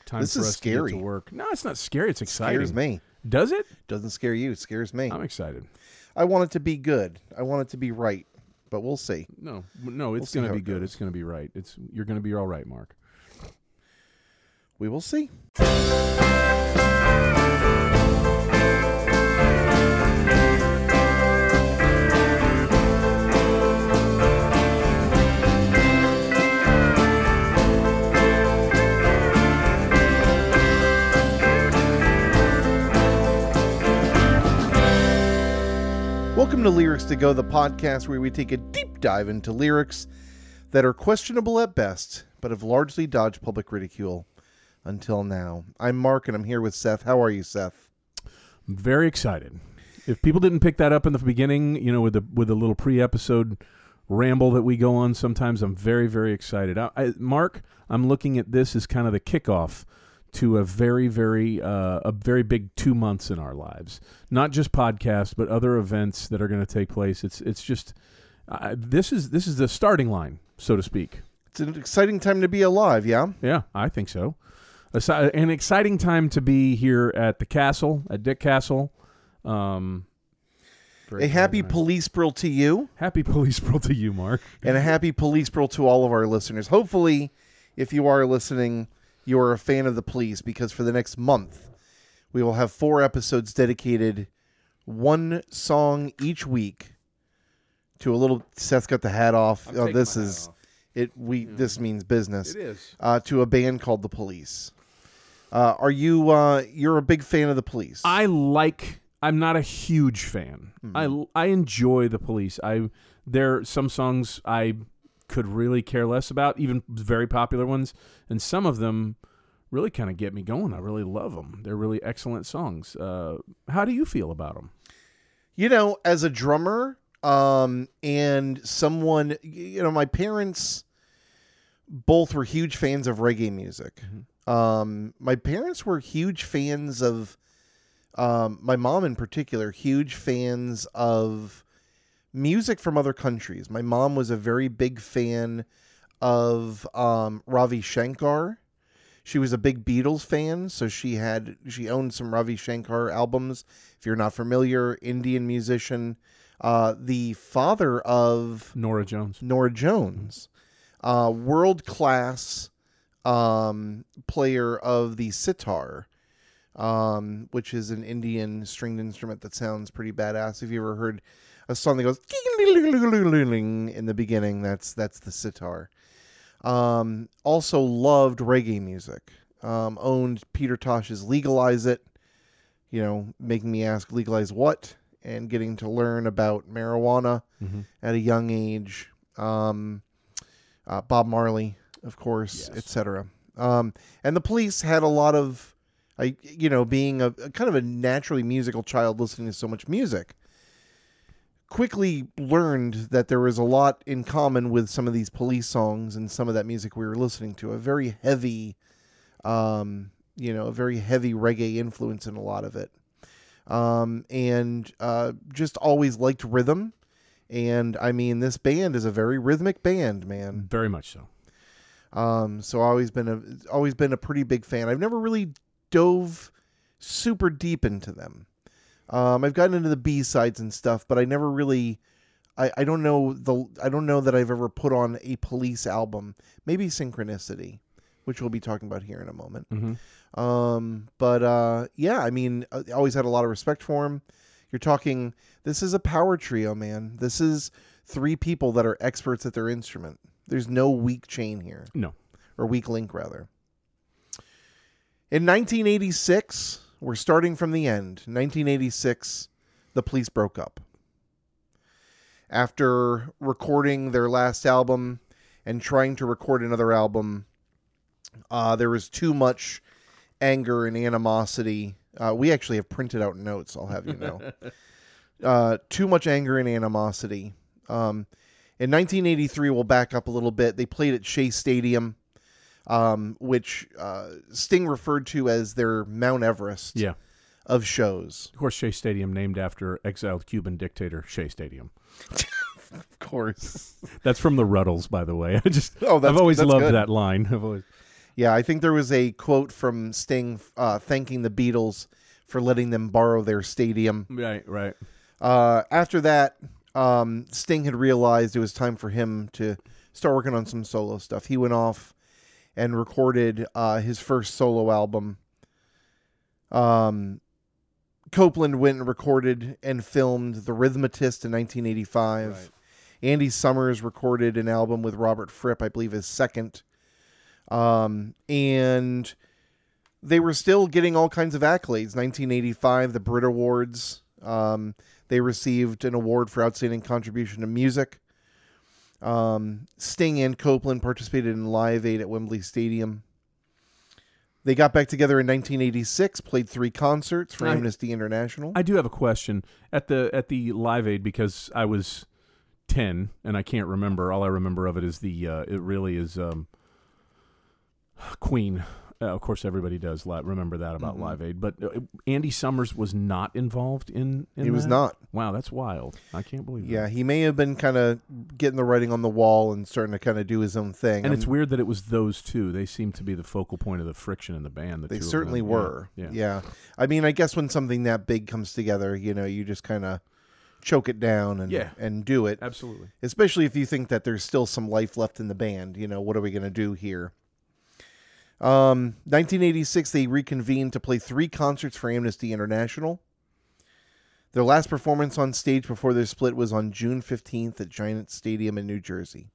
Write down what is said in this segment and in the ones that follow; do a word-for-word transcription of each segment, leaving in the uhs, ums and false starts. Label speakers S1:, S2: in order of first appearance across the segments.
S1: Time
S2: this
S1: for
S2: is
S1: us
S2: scary.
S1: to get to work. No, it's not scary. It's exciting.
S2: Scares me.
S1: Does it?
S2: Doesn't scare you. It scares me.
S1: I'm excited.
S2: I want it to be good. I want it to be right, but we'll see.
S1: No, no, it's
S2: We'll see
S1: going to
S2: how
S1: be
S2: it
S1: good.
S2: goes.
S1: It's going to be right. It's you're going to be all right, Mark.
S2: We will see. Welcome to Lyrics to Go, the podcast where we take a deep dive into lyrics that are questionable at best, but have largely dodged public ridicule until now. I'm Mark, and I'm here with Seth. How are you, Seth?
S1: I'm very excited. If people didn't pick that up in the beginning, you know, with the with the little pre-episode ramble that we go on, sometimes I'm very, very excited. I, I, Mark, I'm looking at this as kind of the kickoff to a very, very, uh, a very big two months in our lives. Not just podcasts, but other events that are going to take place. It's it's just uh, this is this is the starting line, so to speak.
S2: It's an exciting time to be alive, yeah?
S1: Yeah, I think so. A, an exciting time to be here at the castle, at Dick Castle. Um, very,
S2: a happy
S1: very nice.
S2: Police Brill to you.
S1: Happy Police Brill to you, Mark.
S2: And a happy Police Brill to all of our listeners. Hopefully, if you are listening, you are a fan of the police, because for the next month, we will have four episodes dedicated, one song each week, to a little. Seth's got the hat off.
S1: I'm
S2: Oh,
S1: taking
S2: this
S1: my hat
S2: is
S1: off.
S2: it. We
S1: Yeah.
S2: this means business.
S1: It is.
S2: Uh, to a band called the Police. Uh, are you? Uh, you're a big fan of the Police?
S1: I like. I'm not a huge fan.
S2: Mm-hmm.
S1: I I enjoy the Police. I there some songs I could really care less about, even very popular ones, and some of them really kind of get me going. I really love them. They're really excellent songs. Uh, how do you feel about them?
S2: You know, as a drummer, um, and someone, you know, my parents both were huge fans of reggae music.
S1: Mm-hmm.
S2: Um, my parents were huge fans of, um, my mom in particular, huge fans of music from other countries. My mom was a very big fan of um, Ravi Shankar. She was a big Beatles fan, so she had she owned some Ravi Shankar albums. If you're not familiar, Indian musician, uh, the father of
S1: Norah Jones.
S2: Norah Jones, uh, world class um, player of the sitar, um, which is an Indian stringed instrument that sounds pretty badass. If you ever heard a song that goes in the beginning, that's that's the sitar. Um, also loved reggae music. Um, owned Peter Tosh's Legalize It, you know, making me ask legalize what, and getting to learn about marijuana
S1: Mm-hmm.
S2: at a young age. Um, uh, Bob Marley, of course,
S1: Yes.
S2: et cetera. Um, and the Police had a lot of, I, you know, being a, a kind of a naturally musical child listening to so much music, quickly learned that there was a lot in common with some of these Police songs and some of that music we were listening to. A very heavy, um, you know, a very heavy reggae influence in a lot of it. Um, and uh, just always liked rhythm. And I mean, this band is a very rhythmic band, man.
S1: Very much so.
S2: Um, so I've always been a always been a pretty big fan. I've never really dove super deep into them. Um, I've gotten into the B-sides and stuff, but I never really, I, I don't know the, I don't know that I've ever put on a Police album. Maybe Synchronicity, which we'll be talking about here in a moment.
S1: Mm-hmm.
S2: Um, but uh, yeah, I mean, I always had a lot of respect for him. You're talking, this is a power trio, man. This is three people that are experts at their instrument. There's no weak chain here.
S1: No.
S2: Or weak link, rather. In nineteen eighty-six, we're starting from the end. nineteen eighty-six, the Police broke up. After recording their last album and trying to record another album, uh, there was too much anger and animosity. Uh, we actually have printed out notes, I'll have you know. uh, too much anger and animosity. Um, in nineteen eighty-three, we'll back up a little bit. They played at Shea Stadium. Um, which uh, Sting referred to as their Mount Everest
S1: Yeah.
S2: of shows.
S1: Of course, Shea Stadium named after exiled Cuban dictator Shea Stadium.
S2: Of course.
S1: That's from the Ruddles, by the way. I just
S2: Oh, that's-
S1: I've always
S2: that's
S1: loved
S2: good.
S1: that line. I've always
S2: Yeah, I think there was a quote from Sting uh, thanking the Beatles for letting them borrow their stadium.
S1: Right, right.
S2: Uh, after that, um, Sting had realized it was time for him to start working on some solo stuff. He went off and recorded uh, his first solo album. Um, Copeland went and recorded and filmed The Rhythmatist in nineteen eighty-five.
S1: Right.
S2: Andy Summers recorded an album with Robert Fripp, I believe his second. Um, and they were still getting all kinds of accolades. nineteen eighty-five, the Brit Awards. Um, they received an award for outstanding contribution to music. Um, Sting and Copeland participated in Live Aid at Wembley Stadium. They got back together in nineteen eighty-six, played three concerts for
S1: I,
S2: Amnesty International.
S1: I do have a question at the at the Live Aid, because I was ten and I can't remember. All I remember of it is the uh, it really is um, Queen. Uh, of course, everybody does li- remember that about
S2: Mm-hmm.
S1: Live Aid. But uh, Andy Summers was not involved in. in
S2: He was
S1: that?
S2: not.
S1: Wow, that's wild. I can't believe
S2: Yeah,
S1: that.
S2: he may have been kind of getting the writing on the wall and starting to kind of do his own thing.
S1: And
S2: I'm-
S1: it's weird that it was those two. They seem to be the focal point of the friction in the band. The
S2: They
S1: two of
S2: certainly
S1: them.
S2: were.
S1: Yeah.
S2: Yeah. I mean, I guess when something that big comes together, you know, you just kind of choke it down and
S1: Yeah.
S2: and do it.
S1: Absolutely.
S2: Especially if you think that there's still some life left in the band. You know, what are we going to do here? Um, nineteen eighty-six, they reconvened to play three concerts for Amnesty International. Their last performance on stage before their split was on June fifteenth at Giant Stadium in New Jersey.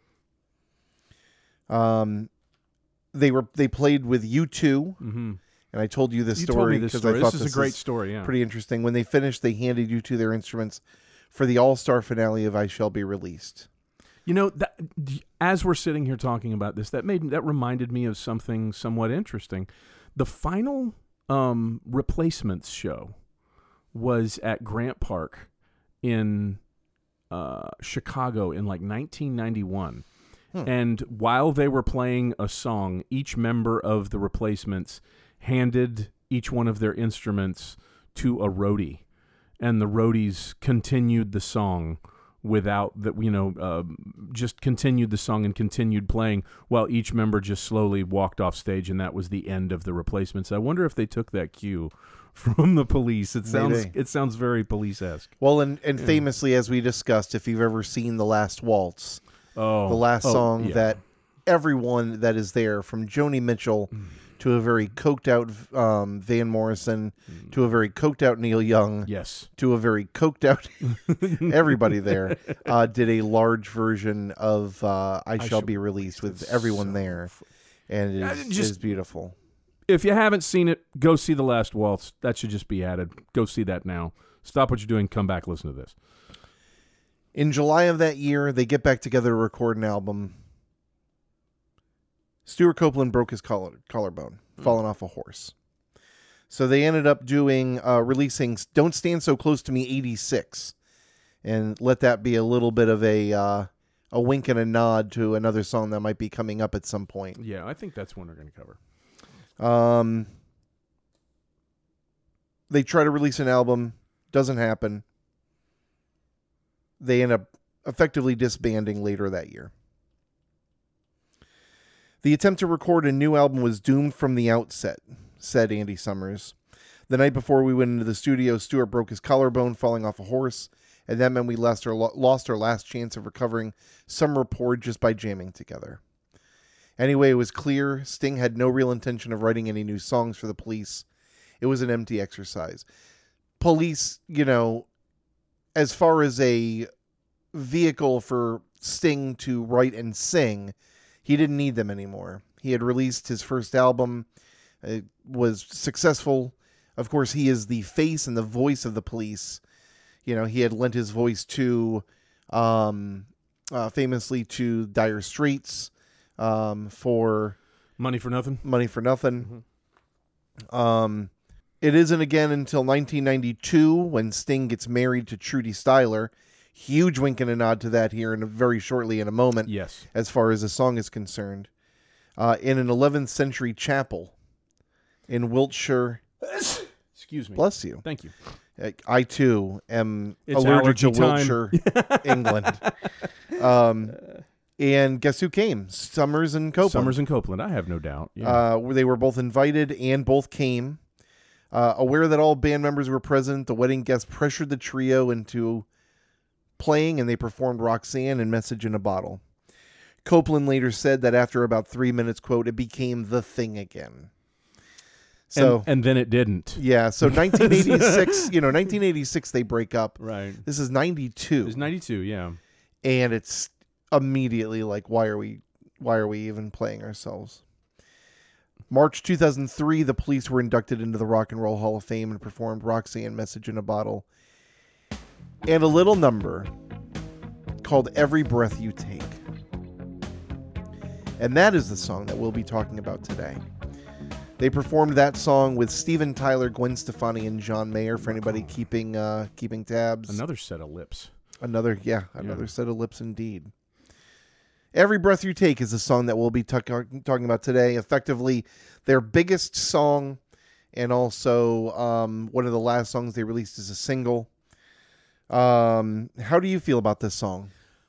S2: Um, they were they played with U two,
S1: Mm-hmm.
S2: and I told you this
S1: You told
S2: story
S1: me this
S2: because
S1: story.
S2: I thought
S1: This is a great story. Yeah.
S2: pretty interesting. When they finished, they handed U two their instruments for the all-star finale of I Shall Be Released.
S1: You know, that, as we're sitting here talking about this, that made that reminded me of something somewhat interesting. The final um, Replacements show was at Grant Park in uh, Chicago in like nineteen ninety-one. Hmm. And while they were playing a song, each member of the Replacements handed each one of their instruments to a roadie, and the roadies continued the song without that, you know, uh, just continued the song and continued playing while each member just slowly walked off stage, and that was the end of the Replacements. I wonder if they took that cue from the Police. It sounds
S2: Maybe.
S1: it sounds very Police-esque.
S2: Well, and, and
S1: Yeah.
S2: famously, as we discussed, if you've ever seen The Last Waltz,
S1: Oh,
S2: the last
S1: oh,
S2: song
S1: yeah.
S2: that everyone that is there, from Joni Mitchell
S1: Mm.
S2: to a very coked out um, Van Morrison,
S1: Mm.
S2: to a very coked out Neil Young,
S1: Yes.
S2: to a very coked out everybody there, uh, did a large version of uh, I, Shall
S1: Shall
S2: Be Released with
S1: It's
S2: everyone
S1: so
S2: there.
S1: f-
S2: And it
S1: Yeah,
S2: is,
S1: just-
S2: is beautiful.
S1: If you haven't seen it, go see The Last Waltz. That should just be added. Go see that now. Stop what you're doing. Come back. Listen to this.
S2: In July of that year, they get back together to record an album. Stuart Copeland broke his collar, collarbone,
S1: Mm.
S2: falling off a horse. So they ended up doing, uh, releasing Don't Stand So Close to Me eighty-six. And let that be a little bit of a uh, a wink and a nod to another song that might be coming up at some point.
S1: Yeah, I think that's one we're going to cover.
S2: Um, they try to release an album. Doesn't happen. They end up effectively disbanding later that year. The attempt to record a new album was doomed from the outset, said Andy Summers. The night before we went into the studio, Stuart broke his collarbone falling off a horse, and that meant we lost our, lost our last chance of recovering some rapport just by jamming together. Anyway, it was clear Sting had no real intention of writing any new songs for the Police. It was an empty exercise. Police, you know, as far as a vehicle for Sting to write and sing, he didn't need them anymore. He had released his first album. It was successful. Of course, he is the face and the voice of the Police. You know, he had lent his voice to, um, uh, famously to Dire Straits, um, for
S1: Money for Nothing.
S2: Money for Nothing.
S1: Mm-hmm.
S2: Um, it isn't again until nineteen ninety-two when Sting gets married to Trudy Styler. Huge wink and a nod to that here in a, very shortly in a moment.
S1: Yes.
S2: As far as the song is concerned, uh, in an eleventh century chapel in Wiltshire.
S1: Excuse me.
S2: Bless you.
S1: Thank you.
S2: I too am
S1: It's
S2: allergic to
S1: allergy time.
S2: Wiltshire, England. Um, And guess who came? Summers and Copeland.
S1: Summers and Copeland, I have no doubt. Yeah.
S2: Uh, where they were both invited and both came. Uh, aware that all band members were present, the wedding guests pressured the trio into playing, and they performed Roxanne and Message in a Bottle. Copeland later said that after about three minutes, quote, it became the thing again. So
S1: and, and then it didn't.
S2: Yeah, so nineteen eighty-six, you know, nineteen eighty-six they break up.
S1: Right.
S2: This is ninety-two.
S1: It was ninety-two, yeah.
S2: And it's immediately like, why are we why are we even playing ourselves? March two thousand three, the Police were inducted into the Rock and Roll Hall of Fame and performed Roxanne, Message in a Bottle, and a little number called Every Breath You Take. And that is the song that we'll be talking about today. They performed that song with Steven Tyler, Gwen Stefani, and John Mayer, for anybody keeping uh, keeping tabs.
S1: Another set of lips.
S2: Another, yeah, another
S1: Yeah.
S2: set of lips indeed. Every Breath You Take is the song that we'll be t- talking about today. Effectively, their biggest song, and also um, one of the last songs they released as a single. Um, how do you feel about this song?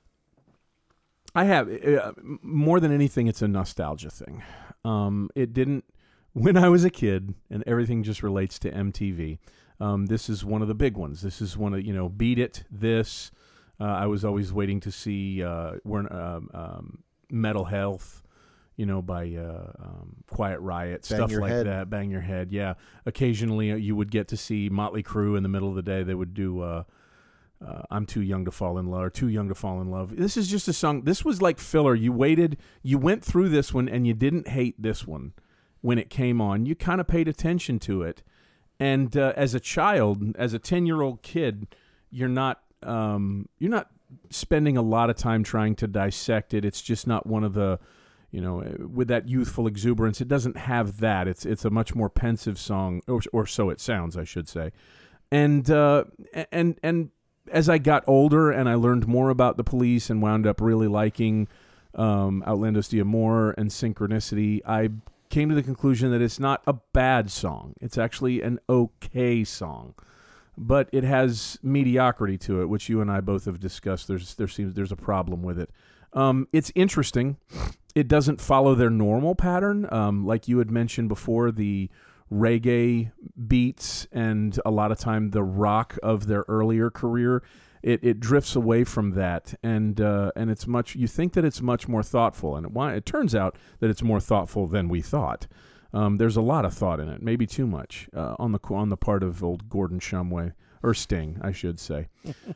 S1: I have uh, more than anything, it's a nostalgia thing. Um, it didn't when I was a kid, and everything just relates to M T V. Um, this is one of the big ones. This is one of you know, Beat It. This uh, I was always waiting to see. Uh, we're um, um, Metal Health, you know, by uh, um, Quiet Riot,
S2: Bang
S1: stuff
S2: Your
S1: like
S2: Head.
S1: that. Bang Your Head, yeah. Occasionally, uh, you would get to see Motley Crue in the middle of the day. They would do. Uh, Uh, I'm Too Young to Fall in Love, or Too Young to Fall in Love. This is just a song. This was like filler. You waited, you went through this one, and you didn't hate this one when it came on. You kind of paid attention to it. And uh, as a child, as a ten-year-old kid, you're not um, you're not spending a lot of time trying to dissect it. It's just not one of the, you know, with that youthful exuberance. It doesn't have that. It's it's a much more pensive song, or, or so it sounds, I should say. And uh, and and. As I got older and I learned more about the Police and wound up really liking um, Outlandos d'Amor and Synchronicity, I came to the conclusion that it's not a bad song. It's actually an okay song, but it has mediocrity to it, which you and I both have discussed. There's there seems there's a problem with it. Um, it's interesting. It doesn't follow their normal pattern, um, like you had mentioned before. The reggae beats and a lot of time the rock of their earlier career, it, it drifts away from that, and uh, and it's much. You think that it's much more thoughtful, and it, it turns out that it's more thoughtful than we thought. Um, there's a lot of thought in it, maybe too much uh, on the on the part of old Gordon Shumway, or Sting, I should say.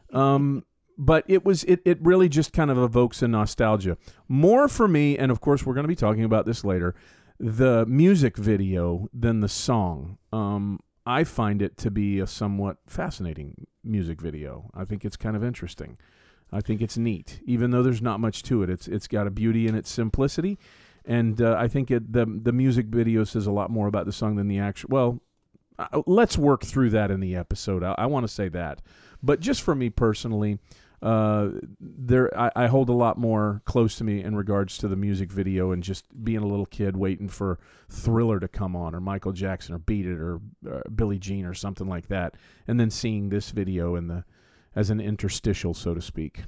S1: um, but it was it it really just kind of evokes a nostalgia more for me, and of course we're going to be talking about this later. The music video than the song. Um, I find it to be a somewhat fascinating music video. I think it's kind of interesting. I think it's neat, even though there's not much to it. It's it's got a beauty in its simplicity, and uh, I think it, the the music video says a lot more about the song than the actual. Well, uh, let's work through that in the episode. I, I want to say that, but just for me personally. Uh, there, I, I hold a lot more close to me in regards to the music video and just being a little kid waiting for Thriller to come on, or Michael Jackson, or Beat It, or uh, Billie Jean, or something like that, and then seeing this video in the as an interstitial, so to speak.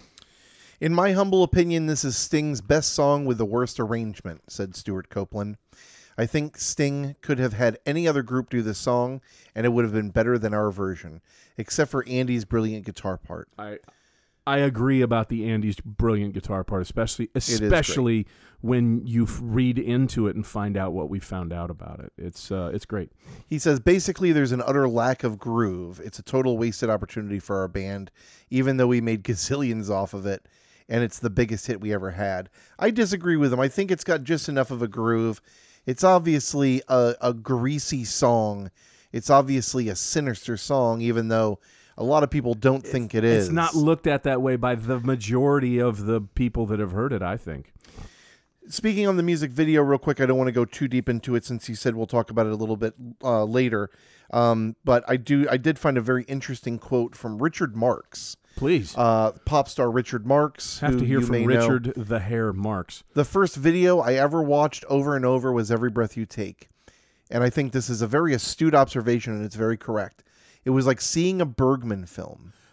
S2: In my humble opinion, this is Sting's best song with the worst arrangement, said Stuart Copeland. I think Sting could have had any other group do this song, and it would have been better than our version, except for Andy's brilliant guitar part.
S1: I I agree about the Andy's brilliant guitar part, especially especially when you f- read into it and find out what we found out about it. It's uh, it's great.
S2: He says, basically, there's an utter lack of groove. It's a total wasted opportunity for our band, even though we made gazillions off of it, and it's the biggest hit we ever had. I disagree with him. I think it's got just enough of a groove. It's obviously a, a greasy song. It's obviously a sinister song, even though a lot of people don't
S1: it's,
S2: think it is.
S1: It's not looked at that way by the majority of the people that have heard it, I think.
S2: Speaking on the music video real quick, I don't want to go too deep into it since you said we'll talk about it a little bit uh, later. Um, but I do, I did find a very interesting quote from Richard Marx.
S1: Please.
S2: Uh, pop star Richard Marx.
S1: Have
S2: who
S1: to hear
S2: you
S1: from
S2: may
S1: Richard
S2: know.
S1: the Hair Marx.
S2: The first video I ever watched over and over was Every Breath You Take. And I think this is a very astute observation, and it's very correct. It was like seeing a Bergman film.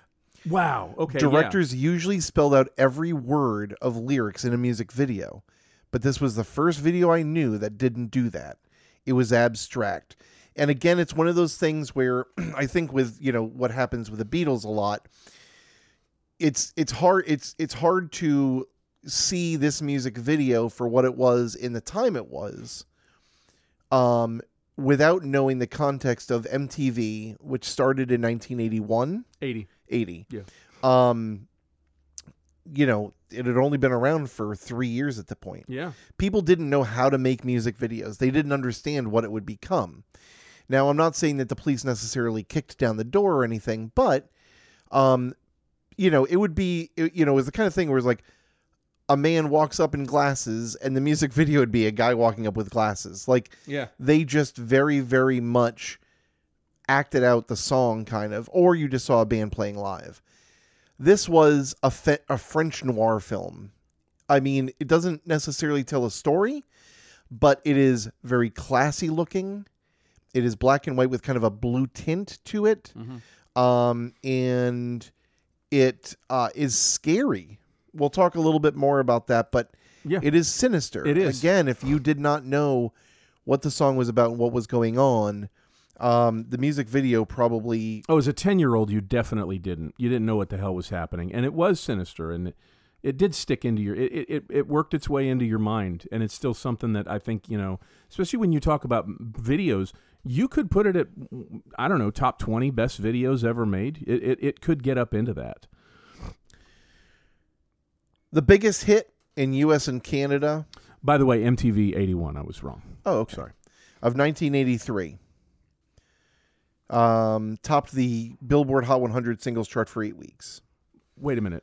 S1: Wow. Okay.
S2: Directors usually spelled out every word of lyrics in a music video, but this was the first video I knew that didn't do that. It was abstract. And again, it's one of those things where I think with, you know, what happens with the Beatles a lot, it's it's hard it's it's hard to see this music video for what it was in the time it was, um, without knowing the context of M T V, which started in nineteen eighty-one.
S1: eighty.
S2: eighty.
S1: Yeah.
S2: Um, you know, it had only been around for three years at the point.
S1: Yeah.
S2: People didn't know how to make music videos. They didn't understand what it would become. Now, I'm not saying that the Police necessarily kicked down the door or anything, but, um, you know, it would be, you know, it was the kind of thing where it's like a man walks up in glasses and the music video would be a guy walking up with glasses. Like,
S1: Yeah.
S2: they just very, very much acted out the song kind of, or you just saw a band playing live. This was a, fe- a French noir film. I mean, it doesn't necessarily tell a story, but it is very classy looking. It is black and white with kind of a blue tint to it.
S1: Mm-hmm.
S2: Um, and it uh, is scary. We'll talk a little bit more about that, but
S1: Yeah.
S2: it is sinister.
S1: It is.
S2: Again, if you did not know what the song was about and what was going on, um, the music video probably...
S1: Oh, as a ten-year-old, you definitely didn't. You didn't know what the hell was happening. And it was sinister, and it, it did stick into your... It, it, it worked its way into your mind, and it's still something that I think, you know, especially when you talk about videos, you could put it at, I don't know, top twenty best videos ever made. It, it, it could get up into that.
S2: The biggest hit in U S and Canada...
S1: By the way, M T V eighty-one, I was wrong.
S2: Oh, okay.
S1: Sorry.
S2: Of nineteen eighty-three. Um, topped the Billboard Hot one hundred singles chart for eight weeks.
S1: Wait a minute.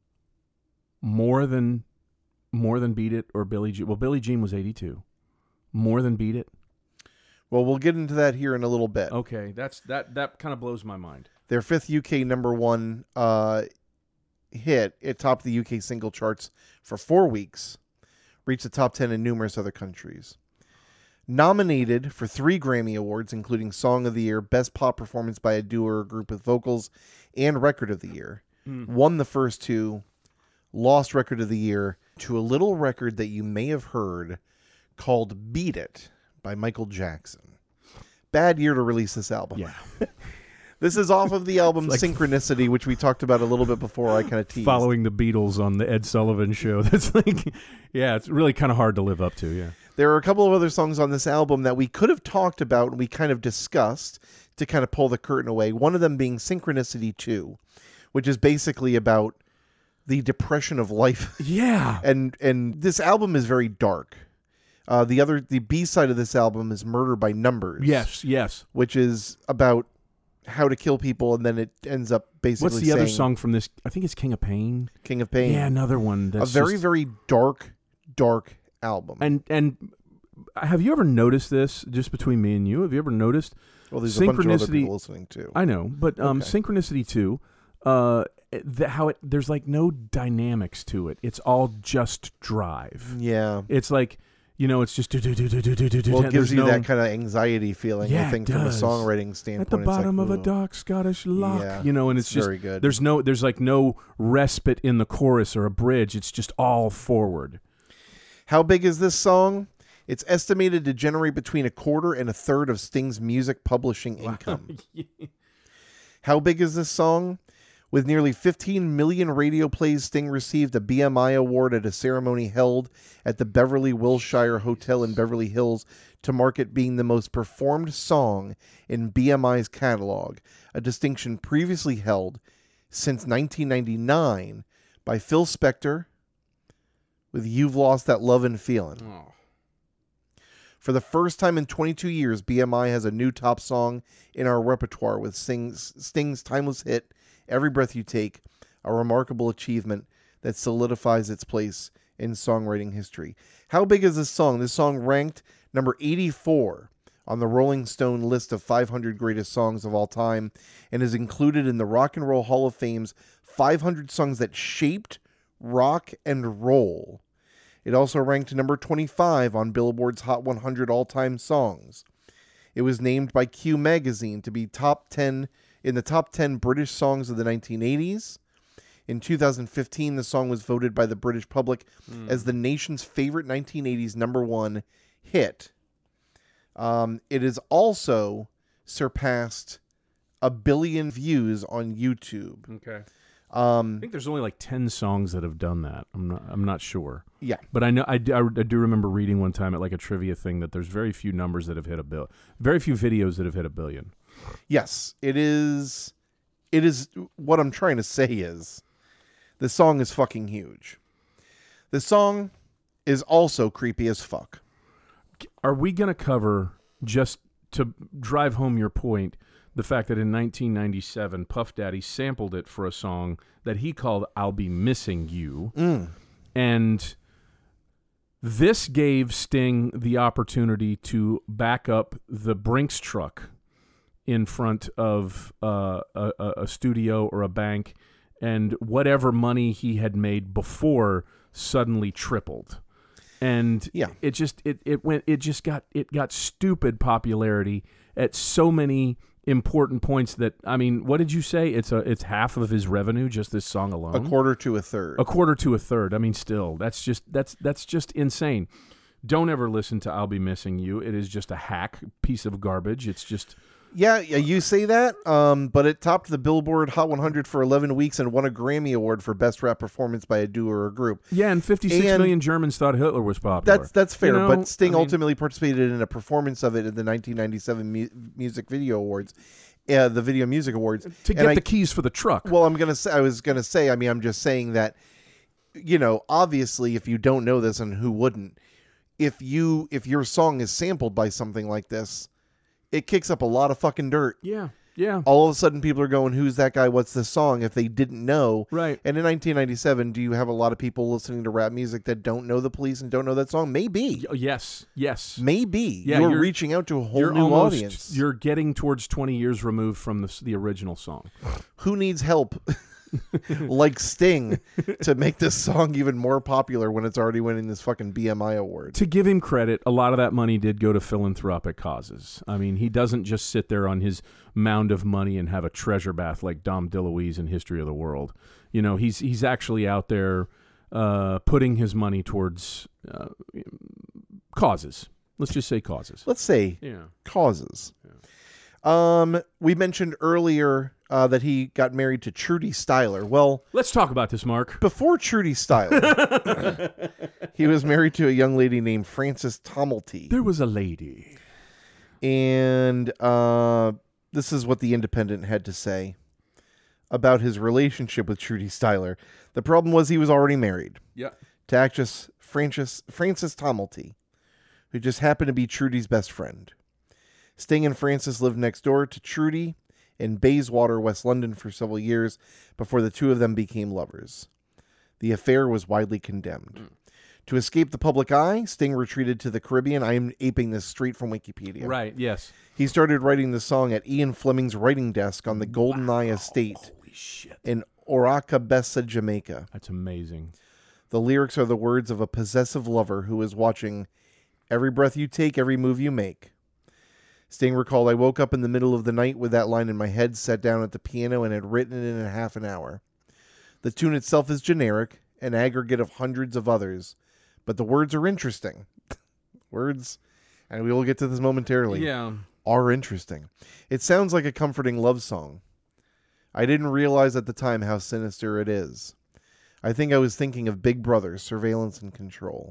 S1: More than more than Beat It or Billie Jean? Well, Billie Jean was eighty-two. More than Beat It?
S2: Well, we'll get into that here in a little bit.
S1: Okay, that's that that kind of blows my mind.
S2: Their fifth U K number one uh, hit, it topped the U K single charts for four weeks, reached the top ten in numerous other countries. Nominated for three Grammy Awards, including Song of the Year, Best Pop Performance by a Duo or Group with Vocals, and Record of the Year.
S1: Mm.
S2: Won the first two, lost Record of the Year to a little record that you may have heard called Beat It by Michael Jackson. Bad year to release this album.
S1: Yeah.
S2: This is off of the album
S1: like
S2: Synchronicity, which we talked about a little bit before. I kind of teased.
S1: Following the Beatles on the Ed Sullivan Show. That's like, yeah, it's really kind of hard to live up to, yeah.
S2: There are a couple of other songs on this album that we could have talked about and we kind of discussed to kind of pull the curtain away. One of them being Synchronicity two, which is basically about the depression of life.
S1: Yeah.
S2: And and this album is very dark. Uh, the other the B-side of this album is Murder by Numbers.
S1: Yes, yes.
S2: Which is about how to kill people, and then it ends up basically
S1: What's the
S2: saying
S1: other song from this? I think it's King of Pain.
S2: King of Pain.
S1: Yeah, another one. That's
S2: a very,
S1: just,
S2: very dark, dark album.
S1: And and have you ever noticed this, just between me and you? Have you ever noticed
S2: well, there's a bunch of other
S1: Synchronicity-
S2: people listening too.
S1: I know, but um,
S2: Okay.
S1: Synchronicity two, uh, the, how it there's like no dynamics to it. It's all just drive.
S2: Yeah.
S1: It's like, you know, it's just do do do do do do do do.
S2: Well, it gives
S1: There's
S2: you
S1: no-
S2: that kind of anxiety feeling,
S1: Yeah,
S2: I think,
S1: it
S2: from a
S1: does.
S2: songwriting standpoint.
S1: at the
S2: It's like,
S1: bottom of a
S2: ooh.
S1: dark Scottish loch,
S2: Yeah,
S1: you know, and it's,
S2: it's
S1: just
S2: very good.
S1: there's no there's like no respite in the chorus or a bridge. It's just all forward.
S2: How big is this song? It's estimated to generate between a quarter and a third of Sting's music publishing income. How big is this song? With nearly fifteen million radio plays, Sting received a B M I award at a ceremony held at the Beverly Wilshire Hotel in Beverly Hills to mark it being the most performed song in B M I's catalog, a distinction previously held since nineteen ninety-nine by Phil Spector with You've Lost That Lovin' Feelin'.
S1: Oh.
S2: For the first time in twenty-two years, B M I has a new top song in our repertoire with Sting's, Sting's timeless hit, Every Breath You Take, a remarkable achievement that solidifies its place in songwriting history. How big is this song? This song ranked number eighty-four on the Rolling Stone list of five hundred greatest songs of all time and is included in the Rock and Roll Hall of Fame's five hundred songs that shaped rock and roll. It also ranked number twenty-five on Billboard's Hot one hundred all-time songs. It was named by Q Magazine to be top ten in the top ten British songs of the nineteen eighties. In two thousand fifteen, the song was voted by the British public mm. as the nation's favorite nineteen eighties number one hit. Um, it has also surpassed a billion views on YouTube.
S1: Okay.
S2: Um,
S1: I think there's only like ten songs that have done that. I'm not. I'm not sure.
S2: Yeah,
S1: but I know. I, I, I do remember reading one time at like a trivia thing that there's very few numbers that have hit a bill. Very few videos that have hit a billion.
S2: Yes, it is. It is. What I'm trying to say is, the song is fucking huge. The song is also creepy as fuck.
S1: Are we gonna cover, just to drive home your point, the fact that in nineteen ninety-seven, Puff Daddy sampled it for a song that he called I'll Be Missing You.
S2: Mm.
S1: And this gave Sting the opportunity to back up the Brinks truck in front of uh, a, a studio or a bank, and whatever money he had made before suddenly tripled. And
S2: yeah.
S1: it just it, it went it just got it got stupid popularity at so many important points that, I mean, what did you say? It's a it's half of his revenue, just this song alone.
S2: A quarter to a third.
S1: A quarter to a third. I mean, still, that's just that's that's just insane. Don't ever listen to I'll Be Missing You. It is just a hack piece of garbage. It's just
S2: Yeah, yeah, you say that, um, but it topped the Billboard Hot one hundred for eleven weeks and won a Grammy Award for Best Rap Performance by a Duo or a Group.
S1: Yeah, and fifty-six
S2: and
S1: million Germans thought Hitler was popular.
S2: That's that's fair,
S1: you know,
S2: but Sting
S1: I mean,
S2: ultimately participated in a performance of it at the nineteen ninety-seven Mu- Music Video Awards, uh, the Video Music Awards.
S1: To get
S2: and I,
S1: the keys for the truck.
S2: Well, I'm gonna say, I was gonna say, I mean, I'm just saying that, you know, obviously, if you don't know this, and who wouldn't, if you if your song is sampled by something like this, it kicks up a lot of fucking dirt.
S1: Yeah, yeah.
S2: All of a sudden, people are going, who's that guy? What's this song? If they didn't know.
S1: Right.
S2: And in nineteen ninety-seven, do you have a lot of people listening to rap music that don't know the Police and don't know that song? Maybe.
S1: Yes, yes.
S2: Maybe.
S1: Yeah,
S2: you're,
S1: you're
S2: reaching out to a whole
S1: you're
S2: new
S1: almost,
S2: audience.
S1: You're getting towards twenty years removed from the, the original song.
S2: Who needs help? Like Sting to make this song even more popular when it's already winning this fucking B M I award.
S1: To give him credit, a lot of that money did go to philanthropic causes. I mean, he doesn't just sit there on his mound of money and have a treasure bath like Dom DeLuise in History of the World. You know, he's he's actually out there uh, putting his money towards uh, causes. Let's just say causes.
S2: Let's say
S1: yeah.
S2: causes.
S1: Yeah.
S2: Um, we mentioned earlier uh, that he got married to Trudy Styler. Well,
S1: let's talk about this, Mark.
S2: Before Trudy Styler, he was married to a young lady named Frances Tomelty.
S1: There was a lady.
S2: And uh, this is what The Independent had to say about his relationship with Trudy Styler. The problem was he was already married.
S1: Yeah.
S2: To actress Frances, Frances Tomelty, who just happened to be Trudy's best friend. Sting and Frances lived next door to Trudy in Bayswater, West London for several years before the two of them became lovers. The affair was widely condemned. Mm. To escape the public eye, Sting retreated to the Caribbean. I am aping this straight from Wikipedia.
S1: Right, yes.
S2: He started writing the song at Ian Fleming's writing desk on the Golden
S1: wow.
S2: Eye Estate
S1: Holy shit.
S2: in Oracabessa, Jamaica.
S1: That's amazing.
S2: The lyrics are the words of a possessive lover who is watching every breath you take, every move you make. Sting recalled, I woke up in the middle of the night with that line in my head, sat down at the piano, and had written it in a half an hour. The tune itself is generic, an aggregate of hundreds of others, but the words are interesting. Words, and we will get to this momentarily,
S1: yeah.
S2: are interesting. It sounds like a comforting love song. I didn't realize at the time how sinister it is. I think I was thinking of Big Brother, surveillance and control.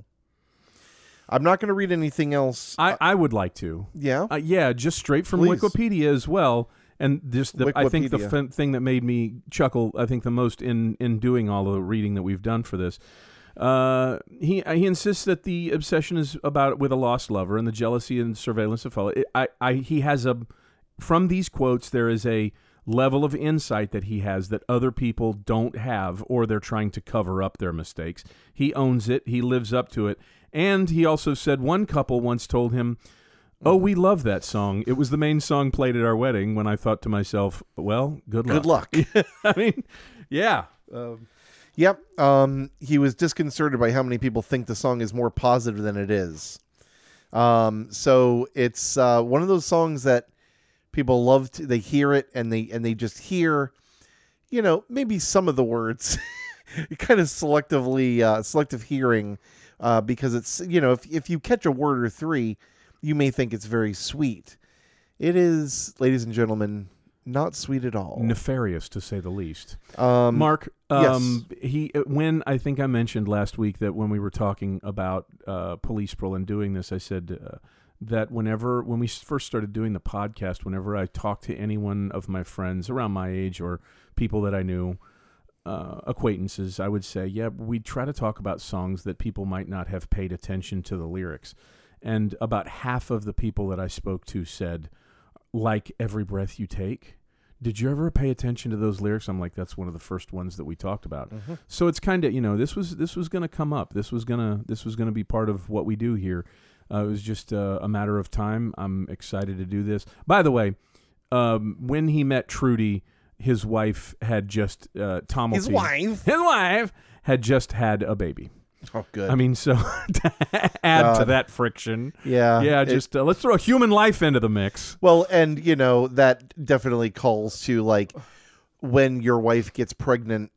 S2: I'm not going to read anything else.
S1: I, I would like to.
S2: Yeah?
S1: Uh, yeah, just straight from
S2: Please.
S1: Wikipedia as well. And just the, I think the f- thing that made me chuckle, I think the most in, in doing all the reading that we've done for this, uh, he he insists that the obsession is about with a lost lover and the jealousy and surveillance of fellow. I, I he has a from these quotes there is a level of insight that he has that other people don't have, or they're trying to cover up their mistakes. He owns it. He lives up to it. And he also said one couple once told him, oh, we love that song. It was the main song played at our wedding, when I thought to myself, well, good luck.
S2: Good luck.
S1: I mean, yeah. Um,
S2: yep. Um, he was disconcerted by how many people think the song is more positive than it is. Um, so it's uh, one of those songs that People love to, they hear it and they and they just hear, you know, maybe some of the words, kind of selectively uh, selective hearing, uh, because it's, you know, if if you catch a word or three, you may think it's very sweet. It is, ladies and gentlemen, not sweet at all.
S1: Nefarious, to say the least.
S2: Um,
S1: Mark, um, yes. he when I think I mentioned last week that when we were talking about uh, Police Pearl and doing this, I said uh, that whenever, when we first started doing the podcast, whenever I talked to anyone of my friends around my age or people that I knew, uh, acquaintances, I would say, yeah, we'd try to talk about songs that people might not have paid attention to the lyrics. And about half of the people that I spoke to said, like Every Breath You Take. Did you ever pay attention to those lyrics? I'm like, that's one of the first ones that we talked about. Mm-hmm. So it's kind of, you know, this was this was going to come up. This was gonna this was gonna be part of what we do here. Uh, it was just uh, a matter of time. I'm excited to do this. By the way, um, when he met Trudy, his wife had just uh, Tom.
S2: His wife.
S1: His wife had just had a baby.
S2: Oh, good.
S1: I mean, so to add God. to that friction.
S2: Yeah.
S1: Yeah,
S2: it,
S1: just uh, let's throw a human life into the mix.
S2: Well, and, you know, that definitely calls to, like, when your wife gets pregnant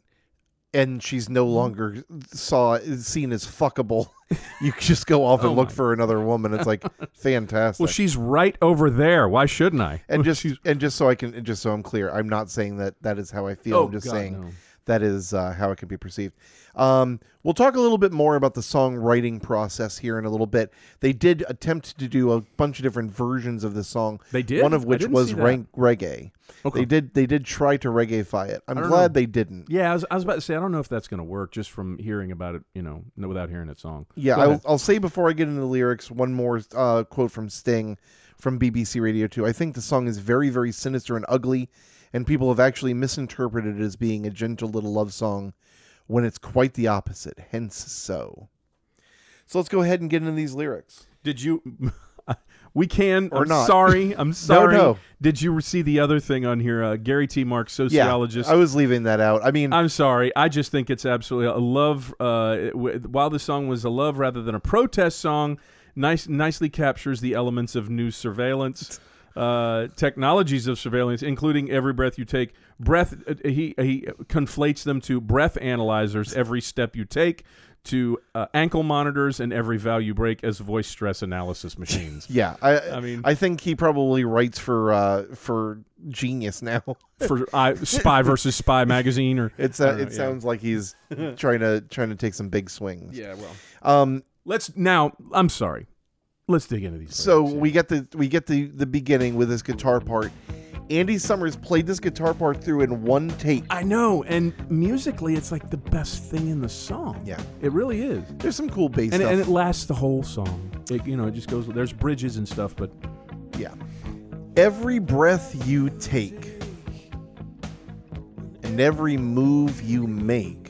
S2: and she's no longer saw seen as fuckable, you just go off and oh look for another woman. It's like fantastic.
S1: Well, she's right over there. Why shouldn't I?
S2: And just she's... and just so I can just so I'm clear, I'm not saying that that is how I feel.
S1: Oh,
S2: I'm just
S1: God,
S2: saying
S1: no.
S2: that is uh, how it can be perceived. Um, we'll talk a little bit more about the songwriting process here in a little bit. They did attempt to do a bunch of different versions of the song.
S1: They did?
S2: One of which was reg- reggae. Okay. They did They did try to reggae-fy it. I'm glad know. they didn't.
S1: Yeah, I was, I was about to say, I don't know if that's going to work just from hearing about it, you know, without hearing its song.
S2: Yeah, I'll, I'll say before I get into the lyrics, one more uh, quote from Sting from B B C Radio two. I think the song is very, very sinister and ugly, and people have actually misinterpreted it as being a gentle little love song when it's quite the opposite, hence so. So let's go ahead and get into these lyrics.
S1: Did you... We can.
S2: Or
S1: I'm
S2: not.
S1: sorry. I'm sorry.
S2: No, no.
S1: Did you see the other thing on here? Uh, Gary T. Marks, sociologist.
S2: Yeah, I was leaving that out. I mean...
S1: I'm sorry. I just think it's absolutely a love... Uh, w- while the song was a love rather than a protest song, nice, nicely captures the elements of new surveillance... Uh, technologies of surveillance, including Every Breath You Take. Breath, uh, he he conflates them to breath analyzers every step you take, to uh, ankle monitors and every vow you break as voice stress analysis machines.
S2: Yeah, I,
S1: I mean,
S2: I think he probably writes for uh, for Genius now.
S1: for uh, Spy versus Spy magazine, or
S2: it's uh,
S1: know,
S2: it sounds yeah. like he's trying to trying to take some big swings.
S1: Yeah, well,
S2: um,
S1: let's now. I'm sorry. Let's dig into these.
S2: So
S1: lyrics, yeah.
S2: we get the we get the, the beginning with this guitar part. Andy Summers played this guitar part through in one take.
S1: I know, and musically, it's like the best thing in the song.
S2: Yeah,
S1: it really is.
S2: There's some cool bass
S1: and,
S2: stuff,
S1: and it lasts the whole song. It, you know, it just goes. There's bridges and stuff, but
S2: yeah. Every breath you take, and every move you make,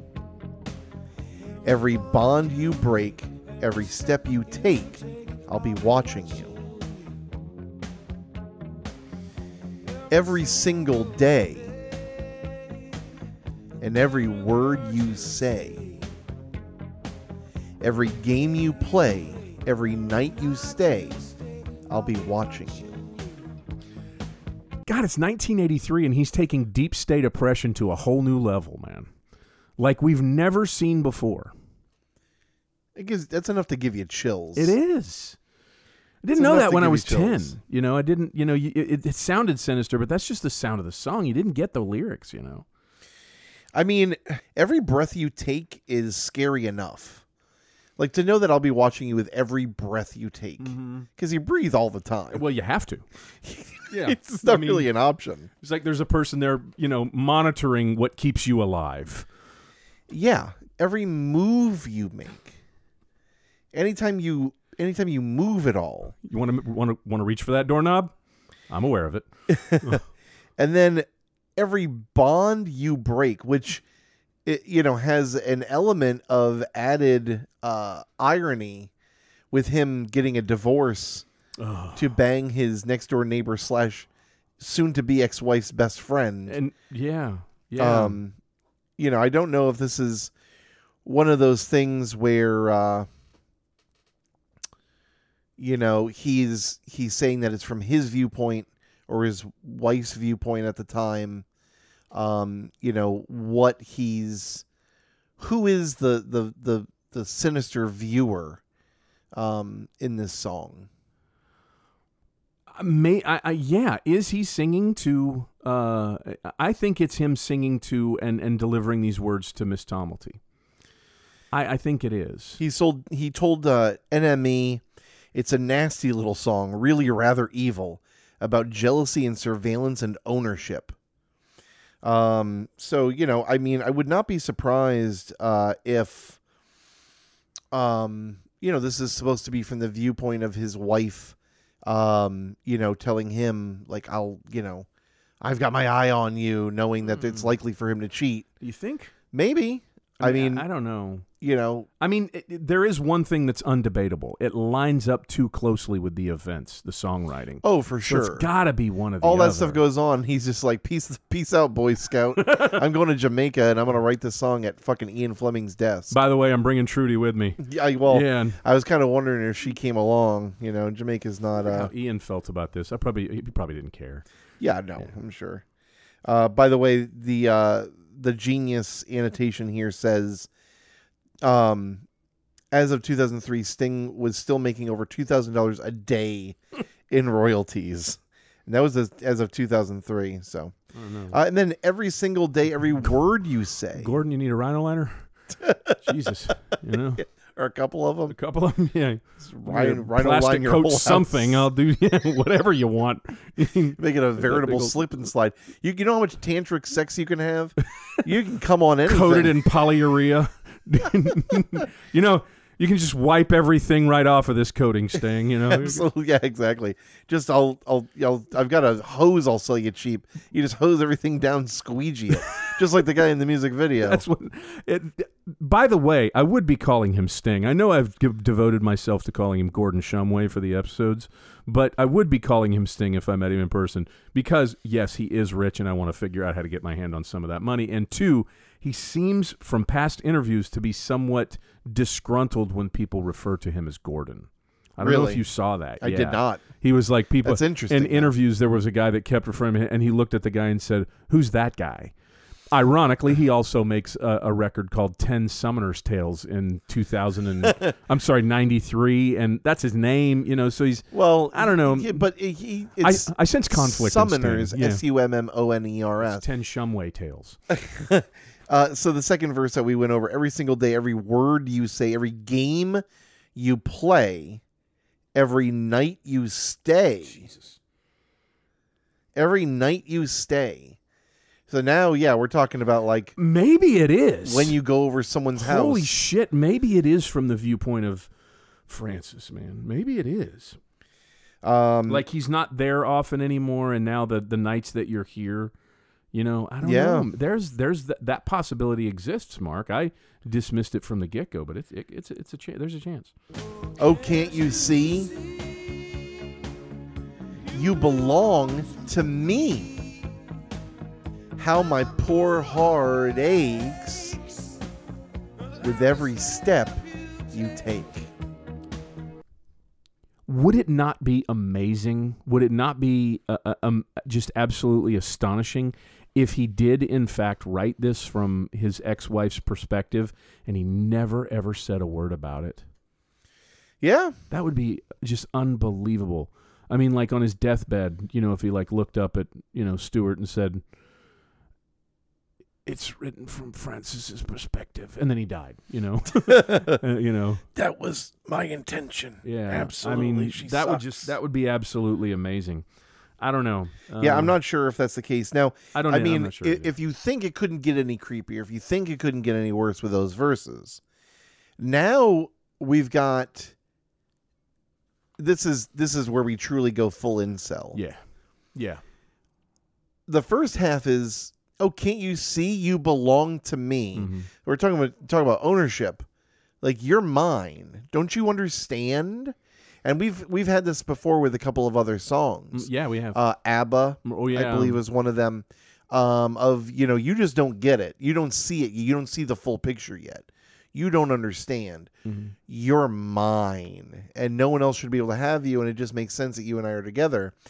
S2: every bond you break, every step you take, I'll be watching you. Every single day, and every word you say, every game you play, every night you stay, I'll be watching you.
S1: God, it's nineteen eighty-three, and he's taking deep state oppression to a whole new level, man. Like we've never seen before.
S2: It gives, that's enough to give you chills.
S1: It is. I didn't
S2: It's
S1: know
S2: enough
S1: that
S2: to
S1: when I
S2: give you
S1: was ten.
S2: chills.
S1: You know, I didn't, you know, you, it, it sounded sinister, but that's just the sound of the song. You didn't get the lyrics, you know.
S2: I mean, every breath you take is scary enough. Like to know that I'll be watching you with every breath you take. Because
S1: Mm-hmm.
S2: you breathe all the time.
S1: Well, you have to. Yeah.
S2: It's not
S1: I mean,
S2: really an option.
S1: It's like there's a person there, you know, monitoring what keeps you alive.
S2: Yeah. Every move you make. Anytime you anytime you move at all.
S1: You want to want to want to reach for that doorknob? I'm aware of it.
S2: And then every bond you break, which it, you know, has an element of added uh, irony with him getting a divorce
S1: Ugh.
S2: to bang his next door neighbor slash soon to be ex-wife's best friend.
S1: And yeah, yeah.
S2: Um, you know, I don't know if this is one of those things where, uh, you know, he's he's saying that it's from his viewpoint or his wife's viewpoint at the time. Um, you know, what he's, who is the the the, the sinister viewer um, in this song?
S1: May I, I? Yeah, is he singing to? Uh, I think it's him singing to and, and delivering these words to Miss Tomilty. I, I think it is.
S2: He sold. He told uh, N M E, it's a nasty little song, really rather evil, about jealousy and surveillance and ownership. Um, so, you know, I mean, I would not be surprised uh, if, um, you know, this is supposed to be from the viewpoint of his wife, um, you know, telling him, like, I'll, you know, I've got my eye on you, knowing that mm. it's likely for him to cheat.
S1: Do you think?
S2: Maybe. I mean, I, mean,
S1: I, I don't know.
S2: You know,
S1: I mean, it, it, there is one thing that's undebatable. It lines up too closely with the events, the songwriting.
S2: Oh, for sure.
S1: So it's got to be one of the
S2: All that
S1: other.
S2: stuff goes on. He's just like, peace, peace out, Boy Scout. I'm going to Jamaica, and I'm going to write this song at fucking Ian Fleming's desk.
S1: By the way, I'm bringing Trudy with me.
S2: Yeah, well,
S1: yeah.
S2: I was kind of wondering if she came along. You know, Jamaica's not. Uh,
S1: how Ian felt about this. I probably he probably didn't care.
S2: Yeah, no, yeah. I'm sure. Uh, by the way, the uh, the Genius annotation here says, um, as of two thousand three, Sting was still making over two thousand dollars a day in royalties. And that was as, as of two thousand three. So,
S1: oh, no.
S2: uh, and then every single day, every word you say.
S1: Gordon, you need a rhino liner? Jesus, you know,
S2: or a couple of them.
S1: A couple of them, yeah.
S2: Rhino, rhino
S1: plastic
S2: your
S1: coat
S2: whole
S1: something.
S2: house.
S1: I'll do yeah, whatever you want.
S2: Make it a veritable slip and slide. You, you know how much tantric sex you can have? You can come on anything.
S1: Coated in polyurea. You know, you can just wipe everything right off of this coating, Sting. You know,
S2: absolutely, yeah, exactly. Just I'll, I'll, I'll, I've got a hose. I'll sell you cheap. You just hose everything down, squeegee it, just like the guy in the music video.
S1: That's what. It, by the way, I would be calling him Sting. I know I've g- devoted myself to calling him Gordon Shumway for the episodes, but I would be calling him Sting if I met him in person because yes, he is rich, and I want to figure out how to get my hand on some of that money. And two, he seems from past interviews to be somewhat disgruntled when people refer to him as Gordon. I don't
S2: really?
S1: know if you saw that.
S2: I
S1: yeah.
S2: did not.
S1: He was like people.
S2: That's interesting.
S1: In interviews, there was a guy that kept referring to him, and he looked at the guy and said, "Who's that guy?" Ironically, he also makes a, a record called Ten Summoner's Tales in two thousand and I'm sorry, ninety-three, and that's his name. You know, so he's
S2: well.
S1: I don't know,
S2: he, but he, it's
S1: I, I sense conflict.
S2: Summoners,
S1: in Sting.
S2: S U M M O N E R S.
S1: Ten Shumway Tales.
S2: Uh, so the second verse that we went over, every single day, every word you say, every game you play, every night you stay.
S1: Jesus.
S2: Every night you stay. So now, yeah, we're talking about like
S1: maybe it is
S2: when you go over someone's
S1: Holy
S2: house.
S1: Holy shit! Maybe it is from the viewpoint of Francis, man. Maybe it is.
S2: Um,
S1: like he's not there often anymore, and now the the nights that you're here. You know, I don't
S2: yeah.
S1: know. There's there's th- that possibility exists, Mark. I dismissed it from the get go, but it's it, it's it's a chance. There's a chance.
S2: Oh, can't you see? You belong to me. How my poor heart aches with every step you take.
S1: Would it not be amazing? Would it not be uh, uh, um, just absolutely astonishing if he did, in fact, write this from his ex-wife's perspective and he never, ever said a word about it?
S2: Yeah.
S1: That would be just unbelievable. I mean, like on his deathbed, you know, if he like looked up at, you know, Stewart and said, it's written from Francis's perspective. And then he died, you know. uh, you know.
S2: That was my intention.
S1: Yeah.
S2: Absolutely.
S1: I mean,
S2: she
S1: that
S2: sucks.
S1: would just that would be absolutely amazing. I don't know. Um,
S2: yeah, I'm not sure if that's the case. Now,
S1: I don't
S2: I
S1: know.
S2: mean,
S1: I'm not sure
S2: if, if you think it couldn't get any creepier, if you think it couldn't get any worse with those verses, now we've got this is this is where we truly go full incel.
S1: Yeah. Yeah.
S2: The first half is, oh, can't you see you belong to me?
S1: Mm-hmm.
S2: We're talking about talking about ownership. Like, you're mine. Don't you understand? And we've we've had this before with a couple of other songs.
S1: Yeah, we have.
S2: Uh, ABBA,
S1: oh, yeah.
S2: I believe, was one of them. Um, of, you know, you just don't get it. You don't see it. You don't see the full picture yet. You don't understand.
S1: Mm-hmm.
S2: You're mine. And no one else should be able to have you. And it just makes sense that you and I are together.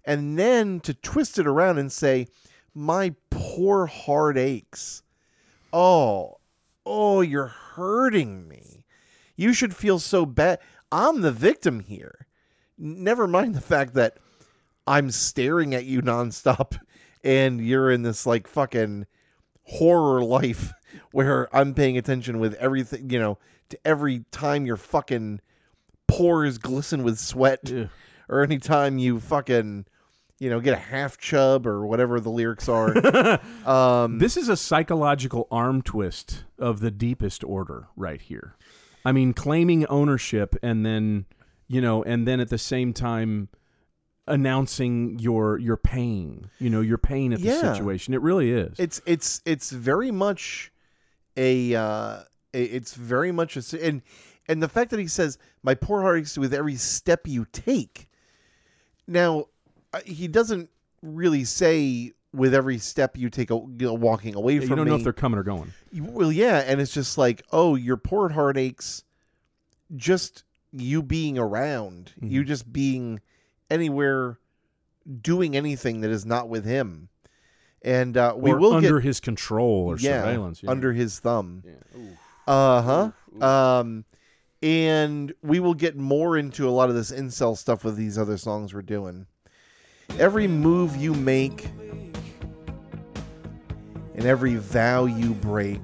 S2: And then to twist it around and say, my poor heart aches. Oh, oh, you're hurting me. You should feel so bad. I'm the victim here. Never mind the fact that I'm staring at you nonstop and you're in this like fucking horror life where I'm paying attention with everything, you know, to every time your fucking pores glisten with sweat
S1: Yeah.
S2: or anytime you fucking, you know, get a half chub or whatever the lyrics are. um,
S1: This is a psychological arm twist of the deepest order right here. I mean, claiming ownership and then, you know, and then at the same time announcing your your pain, you know, your pain at the
S2: Yeah.
S1: situation. It really is.
S2: It's it's it's very much a uh, it's very much a and and the fact that he says my poor heart aches with every step you take. Now uh, he doesn't really say with every step you take, a, you know, walking away
S1: Yeah,
S2: from
S1: you don't
S2: me.
S1: know if they're coming or going.
S2: Well, yeah, and it's just like, oh, your poor heart aches. Just you being around,
S1: Mhm.
S2: you just being anywhere, doing anything that is not with him, and uh, we
S1: or
S2: will
S1: under
S2: get
S1: his control or
S2: yeah,
S1: surveillance. Yeah.
S2: under his thumb.
S1: Yeah. Ooh.
S2: Uh huh.
S1: Oof, oof.
S2: Um, and we will get more into a lot of this incel stuff with these other songs we're doing. Every move you make and every vow you break,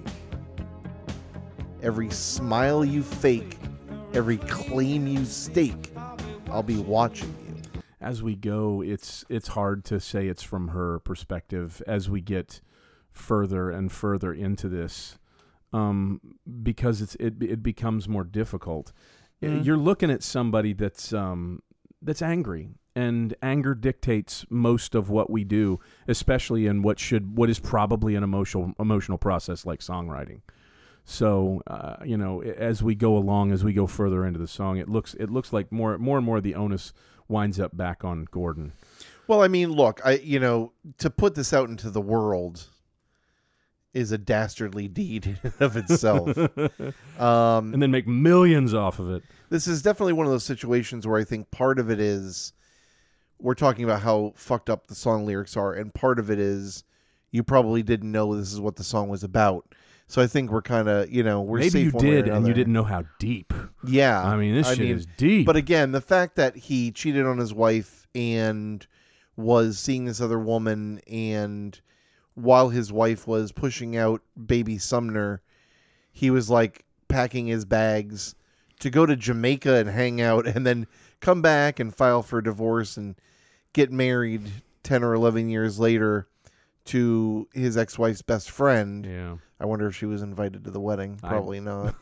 S2: every smile you fake, every claim you stake, I'll be watching you.
S1: As we go, it's it's hard to say it's from her perspective as we get further and further into this, um, because it's it it becomes more difficult.
S2: Mm.
S1: You're looking at somebody that's um, that's angry, and anger dictates most of what we do, especially in what should what is probably an emotional emotional process like songwriting. So uh, you know, as we go along, as we go further into the song, it looks it looks like more more and more the onus winds up back on Gordon.
S2: Well, I mean, look, I you know, to put this out into the world is a dastardly deed in and of itself. um,
S1: And then make millions off of it.
S2: this is definitely one of those situations where I think part of it is we're talking about how fucked up the song lyrics are, and part of it is you probably didn't know this is what the song was about. So I think we're kind of, you know, we're
S1: Maybe
S2: safe
S1: you
S2: one way or
S1: did, and you
S2: another.
S1: didn't know how deep.
S2: Yeah,
S1: I mean, this
S2: I
S1: shit
S2: mean,
S1: is deep.
S2: But again, the fact that he cheated on his wife and was seeing this other woman, and while his wife was pushing out baby Sumner, he was like packing his bags to go to Jamaica and hang out, and then come back and file for divorce and get married ten or eleven years later to his ex-wife's best friend.
S1: yeah,
S2: I wonder if she was invited to the wedding.
S1: I-
S2: Probably not.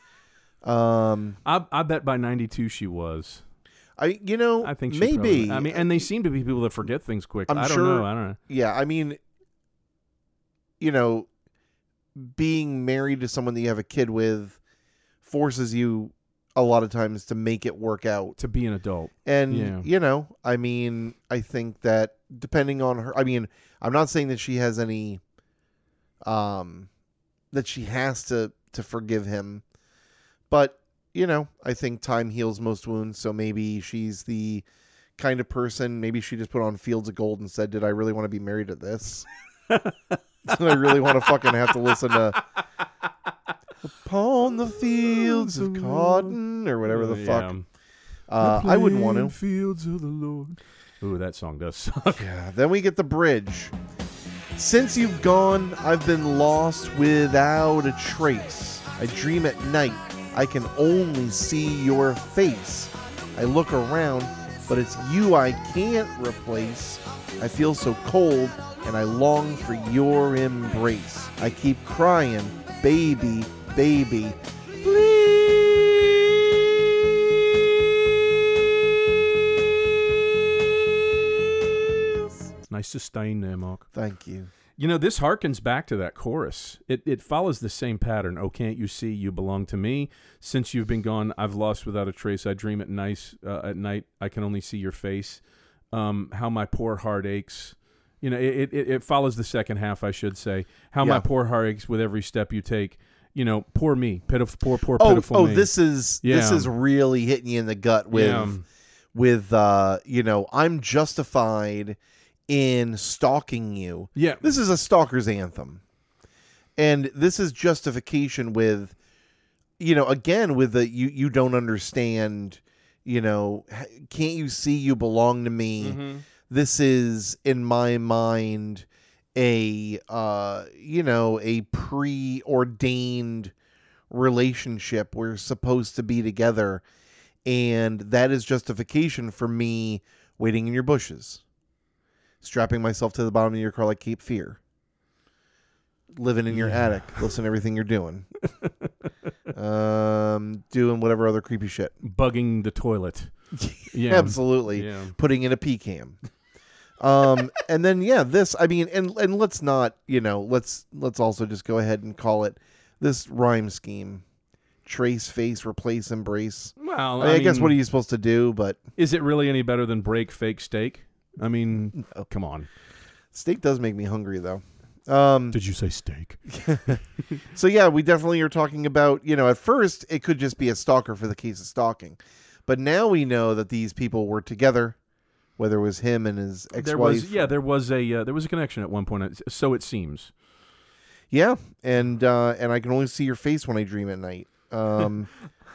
S2: Um,
S1: I I bet by ninety-two she was.
S2: I you know
S1: I think she
S2: maybe.
S1: probably- I mean, and they seem to be people that forget things quick.
S2: I'm
S1: I don't
S2: sure-
S1: know. I don't know.
S2: Yeah, I mean, you know, being married to someone that you have a kid with forces you a lot of times to make it work out.
S1: To be an adult.
S2: And,
S1: Yeah.
S2: you know, I mean, I think that depending on her, I mean, I'm not saying that she has any, um, that she has to, to forgive him, but, you know, I think time heals most wounds. So maybe she's the kind of person, maybe she just put on Fields of Gold and said, did I really want to be married to this? Do I really want to fucking have to listen to Upon the Fields of Cotton or whatever the
S1: Uh,
S2: fuck?
S1: yeah.
S2: Uh, I wouldn't want
S1: Plain
S2: to.
S1: Fields of the Lord. Ooh, that song does suck.
S2: Yeah, then we get the bridge. Since you've gone, I've been lost without a trace. I dream at night, I can only see your face. I look around, but it's you I can't replace. I feel so cold, and I long for your embrace. I keep crying, baby, baby, please.
S1: Nice sustain there, Mark.
S2: Thank you.
S1: You know, this harkens back to that chorus. It it follows the same pattern. Oh, can't you see you belong to me? Since you've been gone, I've lost without a trace. I dream at night. Uh, at night, I can only see your face. Um, how my poor heart aches. You know, it, it it follows the second half, I should say. How my
S2: Yeah.
S1: poor heart aches with every step you take. You know, poor me, pitiful, poor, poor,
S2: Oh,
S1: pitiful
S2: oh,
S1: me.
S2: this is this
S1: Yeah.
S2: is really hitting you in the gut with
S1: Yeah.
S2: with uh, you know, I'm justified in stalking you.
S1: Yeah.
S2: This is a stalker's anthem. And this is justification with, you know, again, with the you, you don't understand, you know, can't you see you belong to me?
S1: Mm-hmm.
S2: This is, in my mind, a, uh, you know, a preordained relationship. We're supposed to be together. And that is justification for me waiting in your bushes, strapping myself to the bottom of your car like Cape Fear. Living in your
S1: Yeah.
S2: attic, listen to everything you're doing. um, doing whatever other creepy shit.
S1: Bugging the toilet. Yeah.
S2: Absolutely.
S1: Yeah.
S2: Putting in a P cam. um, and then yeah, this. I mean, and and let's not, you know, let's let's also just go ahead and call it this rhyme scheme: trace, face, replace, embrace.
S1: Well,
S2: I, mean,
S1: I,
S2: I guess
S1: mean,
S2: what are you supposed to do? But
S1: is it really any better than break, fake, steak? I mean,
S2: No.
S1: come on.
S2: Steak does make me hungry, though. Um,
S1: Did you say steak?
S2: so yeah, we definitely are talking about, you know, at first it could just be a stalker for the case of stalking, but now we know that these people were together, whether it was him and his ex-wife.
S1: There was, yeah, there was a uh, there was a connection at one point. So it seems.
S2: Yeah, and uh, and I can only see your face when I dream at night. Um,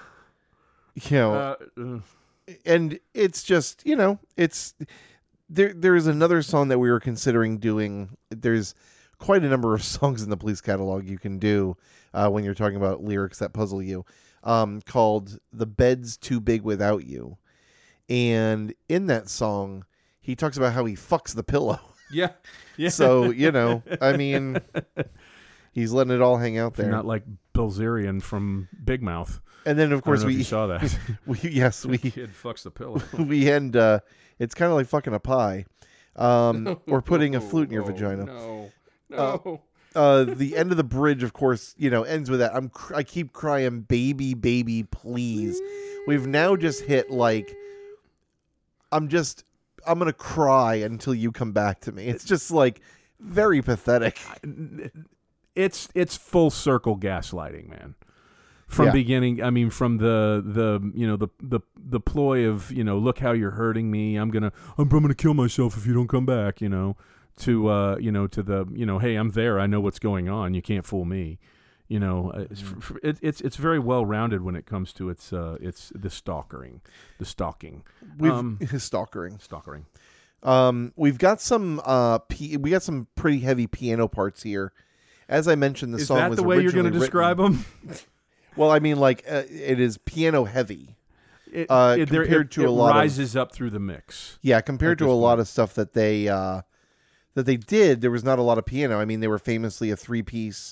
S2: you know,
S1: Uh, uh,
S2: and it's just, you know, it's there. There is another song that we were considering doing. There's quite a number of songs in the Police catalog you can do uh, when you're talking about lyrics that puzzle you, um, called "The Bed's Too Big Without You," and in that song, he talks about how he fucks the pillow.
S1: yeah, yeah.
S2: So you know, I mean, he's letting it all hang out there.
S1: Not like Bilzerian from Big Mouth.
S2: And then of course
S1: I don't know if
S2: we
S1: you saw that.
S2: we yes we
S1: Kid fucks the pillow.
S2: we end. Uh, it's kind of like fucking a pie, um, or putting a flute in your
S1: Oh,
S2: vagina.
S1: No, no.
S2: Uh, the end of the bridge, of course, you know, ends with that. I'm cr- I keep crying, baby, baby, please. We've now just hit like, I'm just, I'm gonna cry until you come back to me. It's just like very pathetic.
S1: It's it's full circle gaslighting, man. From
S2: Yeah.
S1: beginning, I mean, from the the you know the the the ploy of, you know, look how you're hurting me. I'm gonna I'm, I'm gonna kill myself if you don't come back. You know, to uh you know to the you know hey, I'm there. I know what's going on. You can't fool me. You know, it's it, it's it's very well rounded when it comes to its uh it's the stalkering, the stalking,
S2: We've
S1: um,
S2: stalkering.
S1: stalkering.
S2: Um, we've got some uh, p- we got some pretty heavy piano parts here. As I mentioned, the
S1: Is
S2: song
S1: that
S2: was
S1: the way you're going to
S2: originally
S1: describe
S2: written-
S1: them?
S2: Well, I mean, like uh, it is piano heavy.
S1: It,
S2: Uh,
S1: it, there-
S2: compared
S1: it-
S2: to
S1: it
S2: a lot of-
S1: rises up through the mix.
S2: Yeah, compared
S1: At
S2: to
S1: this
S2: a lot
S1: point.
S2: of stuff that they uh, that they did, there was not a lot of piano. I mean, they were famously a three piece.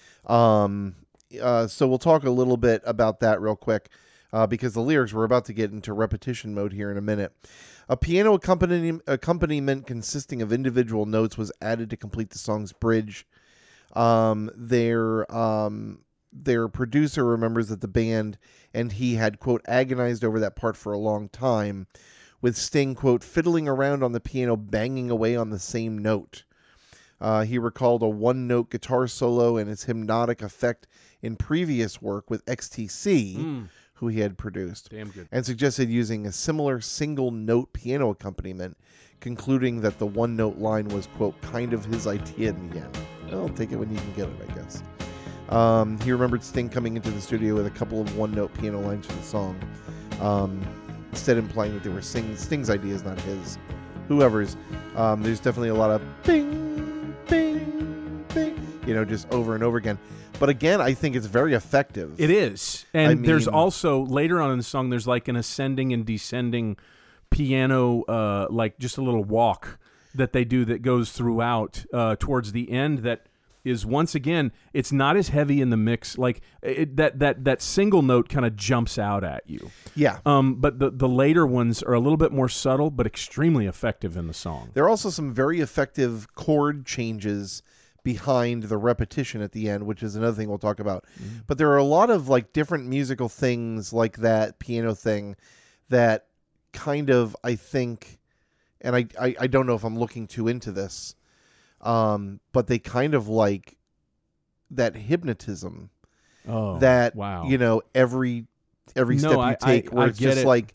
S2: Um, uh, so we'll talk a little bit about that real quick uh, because the lyrics, we're about to get into repetition mode here in a minute. A piano accompaniment, accompaniment consisting of individual notes was added to complete the song's bridge. Um, their um, their producer remembers that the band and he had, quote, agonized over that part for a long time, with Sting, quote, fiddling around on the piano, banging away on the same note. Uh, he recalled a one-note guitar solo and its hypnotic effect in previous work with X T C,
S1: Mm,
S2: who he had produced,
S1: damn good.
S2: and suggested using a similar single-note piano accompaniment, concluding that the one-note line was, quote, kind of his idea in the end. Well, take it when you can get it, I guess. Um, he remembered Sting coming into the studio with a couple of one-note piano lines for the song, um, instead implying that they were Sting, Sting's ideas, not his. Whoever's. Um, there's definitely a lot of bing, bing, bing, you know, just over and over again. But again, I think it's very effective.
S1: It is. And
S2: I
S1: there's
S2: mean-
S1: also, later on in the song, there's like an ascending and descending piano, uh, like just a little walk that they do that goes throughout uh, towards the end that is, once again, it's not as heavy in the mix. Like it, that that that single note kind of jumps out at you.
S2: Yeah.
S1: Um, but the, the later ones are a little bit more subtle, but extremely effective in the song.
S2: There are also some very effective chord changes behind the repetition at the end, which is another thing we'll talk about.
S1: Mm-hmm.
S2: But there are a lot of like different musical things like that piano thing that kind of, I think, and I, I, I don't know if I'm looking too into this, um, but they kind of like that hypnotism
S1: Oh,
S2: that,
S1: wow.
S2: you know, every every
S1: No,
S2: step you
S1: I-
S2: take
S1: I-
S2: where
S1: I
S2: it's
S1: get
S2: just
S1: it.
S2: like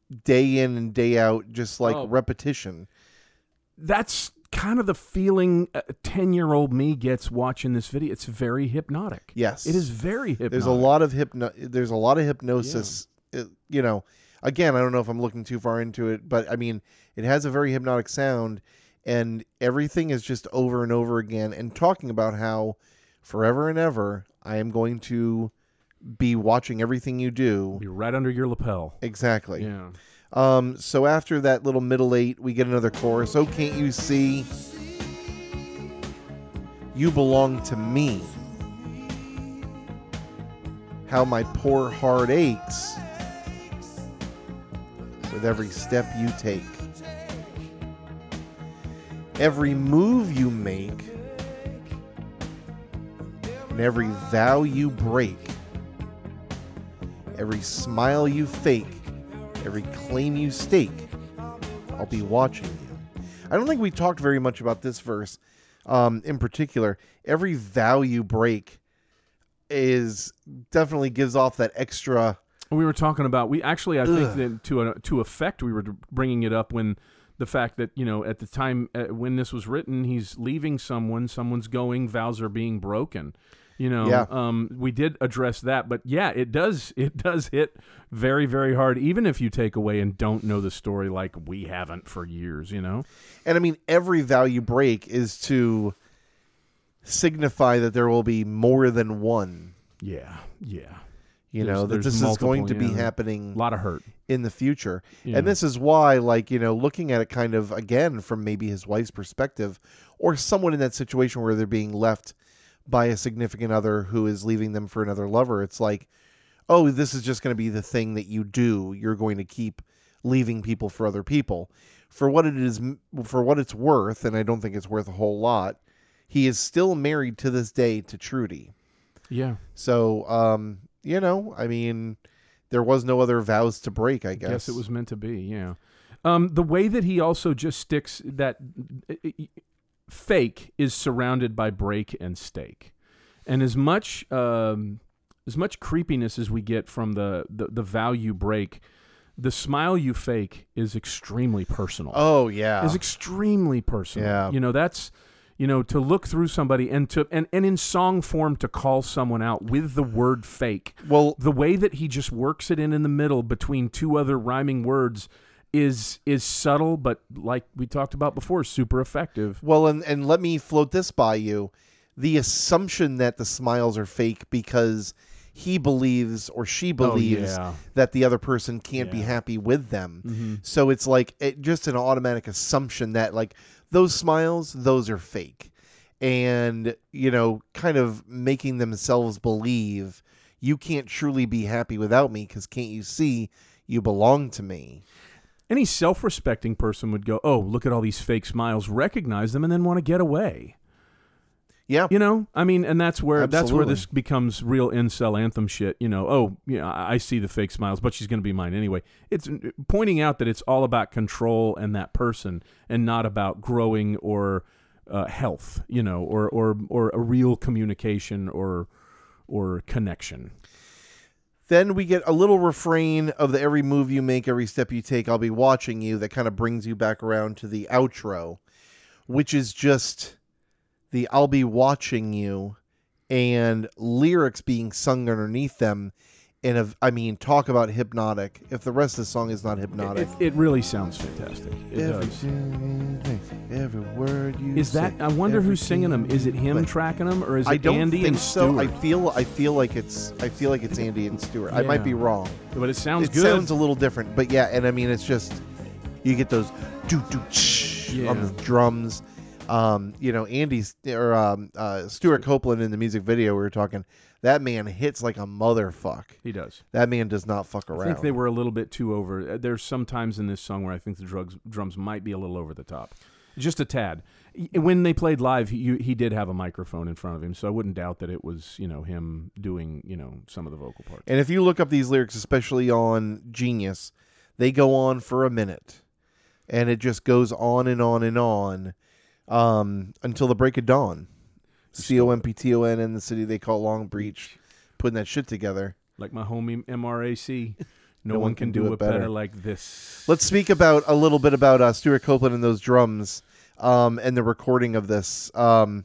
S2: day in and day out, just like
S1: Oh.
S2: repetition.
S1: That's kind of the feeling a ten-year-old me gets watching this video. It's very hypnotic.
S2: Yes.
S1: It is very hypnotic.
S2: There's a lot of hypno there's a lot of hypnosis. It- you know, again, I don't know if I'm looking too far into it, but I mean, it has a very hypnotic sound, and everything is just over and over again, and talking about how forever and ever I am going to be watching everything you do.
S1: Be right under your lapel.
S2: Exactly.
S1: Yeah.
S2: Um, so after that little middle eight, we get another chorus. Oh, can't you see? You belong to me. How my poor heart aches with every step you take. Every move you make and every vow you break. Every smile you fake, every claim you stake, I'll be watching you. I don't think we talked very much about this verse um, in particular. Every vow you break is definitely gives off that extra.
S1: We were talking about, we actually, I think
S2: Ugh.
S1: that to a, to effect, we were bringing it up when the fact that, you know, at the time uh, when this was written, he's leaving someone, someone's going, vows are being broken. You know,
S2: Yeah.
S1: um, we did address that, but yeah, it does, it does hit very, very hard, even if you take away and don't know the story like we haven't for years, you know?
S2: And I mean, every vow you break is to signify that there will be more than one.
S1: Yeah, yeah.
S2: You
S1: There's-
S2: know, that
S1: there's
S2: this is
S1: multiple,
S2: going to be
S1: yeah.
S2: happening
S1: A lot of hurt.
S2: in the future.
S1: Yeah.
S2: And this is why, like, you know, looking at it kind of, again, from maybe his wife's perspective, or someone in that situation where they're being left by a significant other who is leaving them for another lover, it's like, oh, this is just going to be the thing that you do. You're going to keep leaving people for other people. For what it is, for what it's worth, and I don't think it's worth a whole lot, he is still married to this day to Trudy.
S1: Yeah.
S2: So, um, you know, I mean, there was no other vows to break, I guess.
S1: Guess it was meant to be, yeah. Um, the way that he also just sticks that fake is surrounded by break and stake, and as much um, as much creepiness as we get from the, the the vow you break, the smile you fake is extremely personal.
S2: Oh, yeah.
S1: Is extremely personal.
S2: Yeah.
S1: You know, that's, you know, to look through somebody and to and, and in song form to call someone out with the word fake.
S2: Well,
S1: The way that he just works it in in the middle between two other rhyming words is is subtle, but like we talked about before, super effective.
S2: well, and, and let me float this by you. The assumption that the smiles are fake because he believes or she believes
S1: Oh, yeah.
S2: that the other person can't be
S1: Yeah.
S2: happy with them.
S1: Mm-hmm.
S2: So it's like it, just an automatic assumption that like those smiles, those are fake. And, you know, kind of making themselves believe you can't truly be happy without me because can't you see you belong to me?
S1: Any self-respecting person would go, "Oh, look at all these fake smiles," recognize them, and then want to get away.
S2: Yeah.
S1: You know, I mean, and that's where that's where
S2: Absolutely.
S1: this becomes real incel anthem shit. You know, oh, yeah, I I see the fake smiles, but she's going to be mine anyway. It's pointing out that it's all about control and that person, and not about growing or uh, health. You know, or or or a real communication or or connection.
S2: Then we get a little refrain of the every move you make, every step you take, I'll be watching you. That kind of brings you back around to the outro, which is just the I'll be watching you and lyrics being sung underneath them. And of, I mean, talk about hypnotic. If the rest of the song is not hypnotic.
S1: It, it really sounds fantastic. It
S2: every,
S1: does.
S2: every word you
S1: Is that?
S2: say,
S1: I wonder who's singing them. Is it him
S2: but-
S1: tracking them, or is it
S2: I don't
S1: Andy
S2: think
S1: and
S2: so.
S1: Stewart?
S2: I feel I feel like it's I feel like it's Andy and Stewart. I might
S1: Yeah.
S2: be wrong.
S1: But it sounds
S2: It
S1: good.
S2: sounds a little different, but yeah, and I mean it's just you get those doo doo ch
S1: Yeah.
S2: on the drums. Um, you know, Andy's or um, uh, Stuart Copeland in the music video. We were talking. That man hits like a motherfuck.
S1: He does.
S2: That man does not fuck around.
S1: I think they were a little bit too over. uh, There's some times in this song where I think the drugs, drums might be a little over the top, just a tad. Y- When they played live, he he did have a microphone in front of him, so I wouldn't doubt that it was, you know, him doing, you know, some of the vocal parts.
S2: And if you look up these lyrics, especially on Genius, they go on for a minute, and it just goes on and on and on um, until the break of dawn. C O M P T O N in the city they call Long Beach, putting that shit together.
S1: Like my homie M R A C, No, one can, do, it better. like this.
S2: Let's speak about a little bit about uh, Stuart Copeland and those drums um, and the recording of this. Um,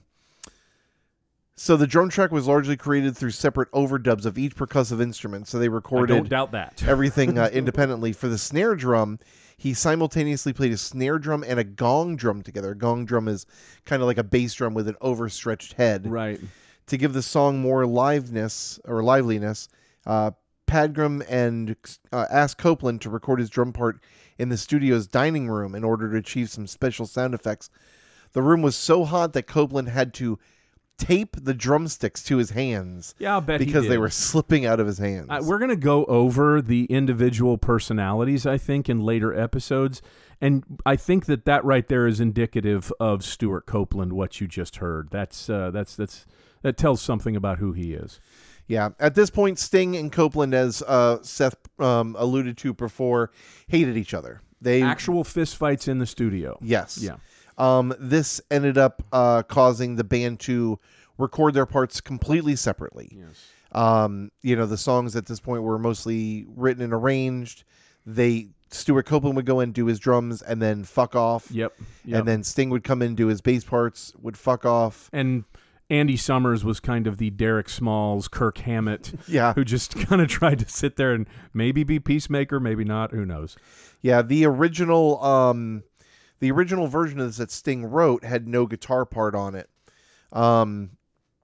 S2: so the drum track was largely created through separate overdubs of each percussive instrument. So they recorded
S1: I don't doubt that.
S2: everything uh, independently. For the snare drum, he simultaneously played a snare drum and a gong drum together. A gong drum is kind of like a bass drum with an overstretched head.
S1: Right.
S2: To give the song more liveness or liveliness, uh, Padgham and uh, asked Copeland to record his drum part in the studio's dining room in order to achieve some special sound effects. The room was so hot that Copeland had to tape the drumsticks to his hands.
S1: Yeah, I'll bet
S2: because
S1: he
S2: they
S1: did.
S2: were slipping out of his hands.
S1: Uh, we're going to go over the individual personalities, I think, in later episodes. And I think that that right there is indicative of Stuart Copeland, what you just heard. That's uh, that's that's that tells something about who he is.
S2: Yeah. At this point, Sting and Copeland, as uh, Seth um, alluded to before, hated each other. They
S1: Actual fistfights in the studio.
S2: Yes.
S1: Yeah.
S2: Um, this ended up uh, causing the band to record their parts completely separately.
S1: Yes.
S2: Um, you know, the songs at this point were mostly written and arranged. They Stuart Copeland would go in, do his drums, and then fuck off.
S1: Yep. yep.
S2: And then Sting would come in, do his bass parts, would fuck off.
S1: And Andy Summers was kind of the Derek Smalls, Kirk Hammett,
S2: Yeah.
S1: who just kind of tried to sit there and maybe be peacemaker, maybe not. Who knows?
S2: Yeah, the original, um, the original version of this that Sting wrote had no guitar part on it, um,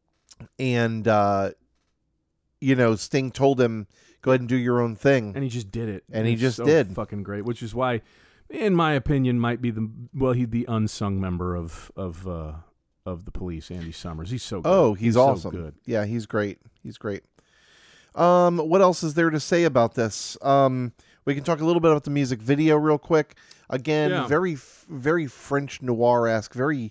S2: and uh, you know, Sting told him, "Go ahead and do your own thing,"
S1: And he just did it.
S2: And he
S1: It's
S2: just
S1: so
S2: did.
S1: fucking great, which is why, in my opinion, might be the well, he the unsung member of of. Uh, of the Police, Andy Summers. He's so good.
S2: Oh, he's,
S1: so
S2: awesome.
S1: good.
S2: Yeah, he's great. He's great. Um, what else is there to say about this? Um, we can talk a little bit about the music video real quick. Again,
S1: Yeah.
S2: very, very French noir-esque, very...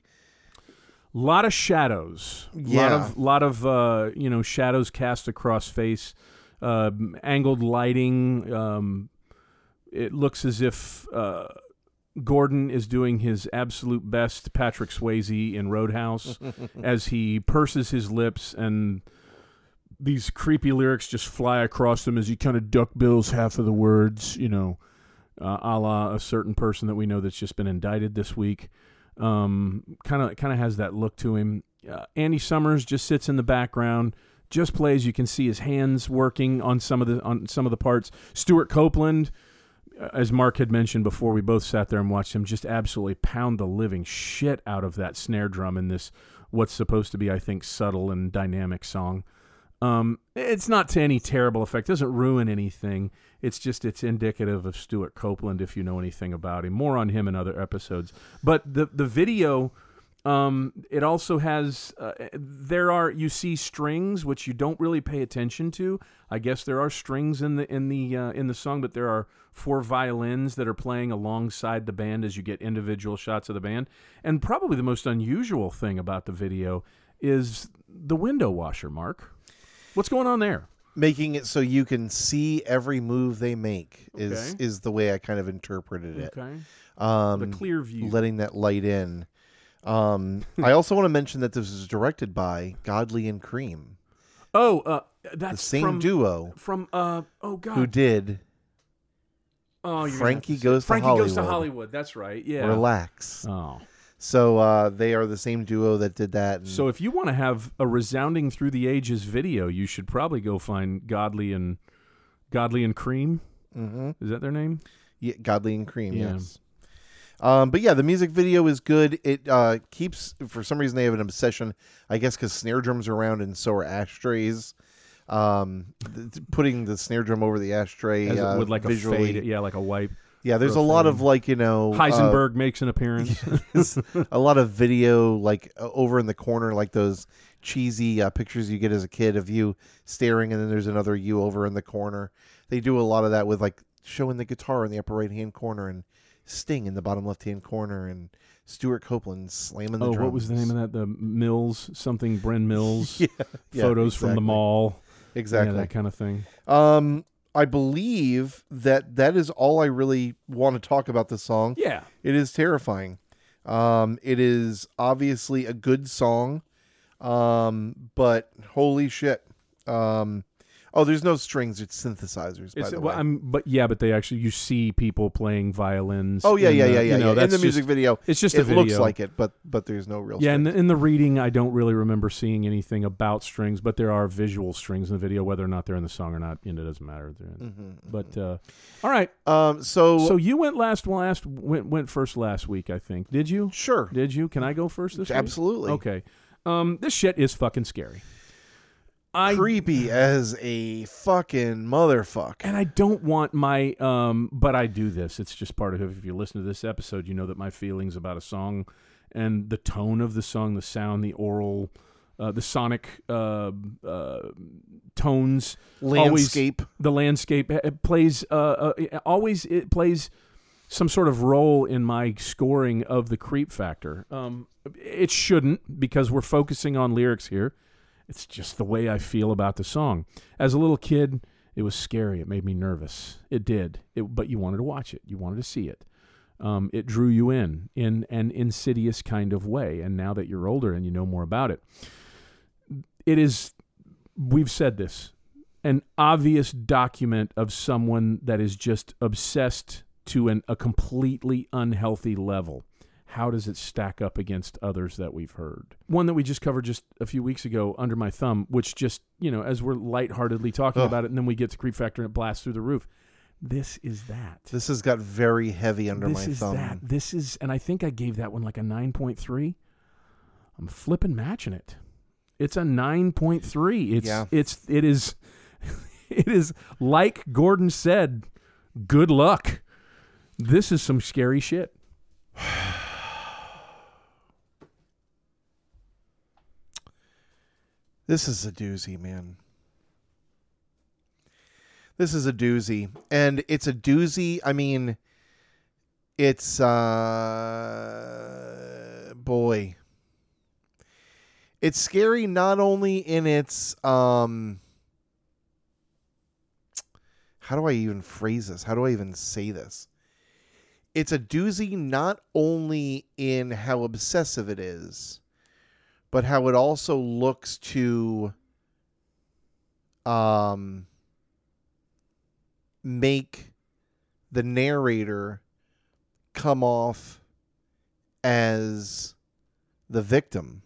S1: Lot of shadows.
S2: Yeah.
S1: Lot of, lot of uh, you know, shadows cast across face. Uh, angled lighting. Um, it looks as if... Uh, Gordon is doing his absolute best Patrick Swayze in Roadhouse as he purses his lips and these creepy lyrics just fly across him as he kind of duck bills half of the words, you know, uh, a la a certain person that we know that's just been indicted this week. Um, kind of kind of has that look to him. Uh, Andy Summers just sits in the background, just plays. You can see his hands working on some of the on some of the parts. Stuart Copeland, as Mark had mentioned before, we both sat there and watched him just absolutely pound the living shit out of that snare drum in this, what's supposed to be, I think, subtle and dynamic song. Um, it's not to any terrible effect. It doesn't ruin anything. It's just, it's indicative of Stuart Copeland, if you know anything about him. More on him in other episodes. But the, the video... Um, it also has, uh, there are, you see strings, which you don't really pay attention to. I guess there are strings in the, in the, uh, in the song, but there are four violins that are playing alongside the band as you get individual shots of the band. And probably the most unusual thing about the video is the window washer, Mark. What's going on there?
S2: Making it so you can see every move they make is,
S1: Okay.
S2: is the way I kind of interpreted it.
S1: Okay.
S2: Um,
S1: The clear view.
S2: letting that light in. Um, I also want to mention that this was directed by Godley and Cream,
S1: Oh, uh,
S2: the
S1: that's
S2: same
S1: from,
S2: duo
S1: from, uh, oh God.
S2: who did
S1: oh, you're gonna have
S2: Frankie
S1: to say-
S2: Goes to
S1: Frankie Goes to
S2: Hollywood.
S1: Hollywood. That's right. Yeah.
S2: Relax.
S1: Oh.
S2: So uh, they are the same duo that did that. And
S1: So if you want to have a resounding through the ages video, you should probably go find Godley and Godley and Cream.
S2: Mhm.
S1: Is that their name?
S2: Yeah, Godley and Cream,
S1: Yeah.
S2: yes. Um, but yeah, the music video is good. It uh, keeps, for some reason, they have an obsession, I guess, because snare drums are around and so are ashtrays. Um, th- putting the snare drum over the ashtray
S1: As it
S2: uh,
S1: would like
S2: visually.
S1: a fade, yeah, like a wipe.
S2: Yeah, there's
S1: for
S2: a
S1: a
S2: lot
S1: fade.
S2: of like you know uh,
S1: Heisenberg makes an appearance.
S2: a lot of video like uh, over in the corner, like those cheesy uh, pictures you get as a kid of you staring, and then there's another you over in the corner. They do a lot of that with like showing the guitar in the upper right hand corner and Sting in the bottom left hand corner and Stuart Copeland slamming the
S1: oh,
S2: drums.
S1: what was the name of that? The Mills, something Bren Mills
S2: yeah, yeah,
S1: photos from the
S2: exactly.
S1: mall.
S2: Exactly.
S1: Yeah, that kind of thing.
S2: Um, I believe that that is all I really want to talk about this song.
S1: Yeah.
S2: It is terrifying. Um, it is obviously a good song, um, but holy shit. Um, Oh, there's no strings; it's synthesizers. By
S1: It's,
S2: the
S1: well,
S2: way.
S1: I'm, but yeah, but they actually you see people playing violins.
S2: Oh yeah,
S1: in
S2: yeah,
S1: the,
S2: yeah, yeah.
S1: You know,
S2: yeah. In
S1: that's
S2: the music
S1: just,
S2: video,
S1: it's just a
S2: it
S1: video.
S2: looks like it, but but there's no real.
S1: Yeah, in
S2: strings.
S1: the, in the reading, I don't really remember seeing anything about strings, but there are visual strings in the video. Whether or not they're in the song or not, you know, it doesn't matter.
S2: Mm-hmm,
S1: But
S2: mm-hmm.
S1: uh, all right.
S2: Um. So
S1: So you went last. Last went went first last week, I think. Did you?
S2: sure.
S1: Did you? Can I go first this week?
S2: Absolutely.
S1: Okay. Um, this shit is fucking scary. I
S2: Creepy as a fucking motherfucker.
S1: and I don't want my um, but I do this. It's just part of it. If you listen to this episode, you know that my feelings about a song and the tone of the song, the sound, the oral, uh, the sonic uh, uh, tones,
S2: Landscape.
S1: always, the landscape it plays. Uh, uh, it always it plays some sort of role in my scoring of the creep factor. Um, it shouldn't, because we're focusing on lyrics here. It's just the way I feel about the song. As a little kid, it was scary. It made me nervous. It did. It, but you wanted to watch it. You wanted to see it. Um, it drew you in in an insidious kind of way. And now that you're older and you know more about it, it is, we've said this, an obvious document of someone that is just obsessed to an, a completely unhealthy level. How does it stack up against others that we've heard? One that we just covered just a few weeks ago, Under My Thumb, which just, you know, as we're lightheartedly talking
S2: Ugh.
S1: about it, and then we get to Creep Factor and it blasts through the roof. This is that.
S2: This has got very heavy under
S1: this
S2: my
S1: is
S2: thumb.
S1: That. This is, and I think I gave that one like a nine point three. I'm flipping matching it. It's a nine point three. It's,
S2: Yeah.
S1: it's, it is, it is like Gordon said, good luck. This is some scary shit.
S2: This is a doozy, man. This is a doozy. And it's a doozy. I mean, it's, uh, boy. It's scary not only in its, um, how do I even phrase this? How do I even say this? It's a doozy not only in how obsessive it is, but how it also looks to um, make the narrator come off as the victim.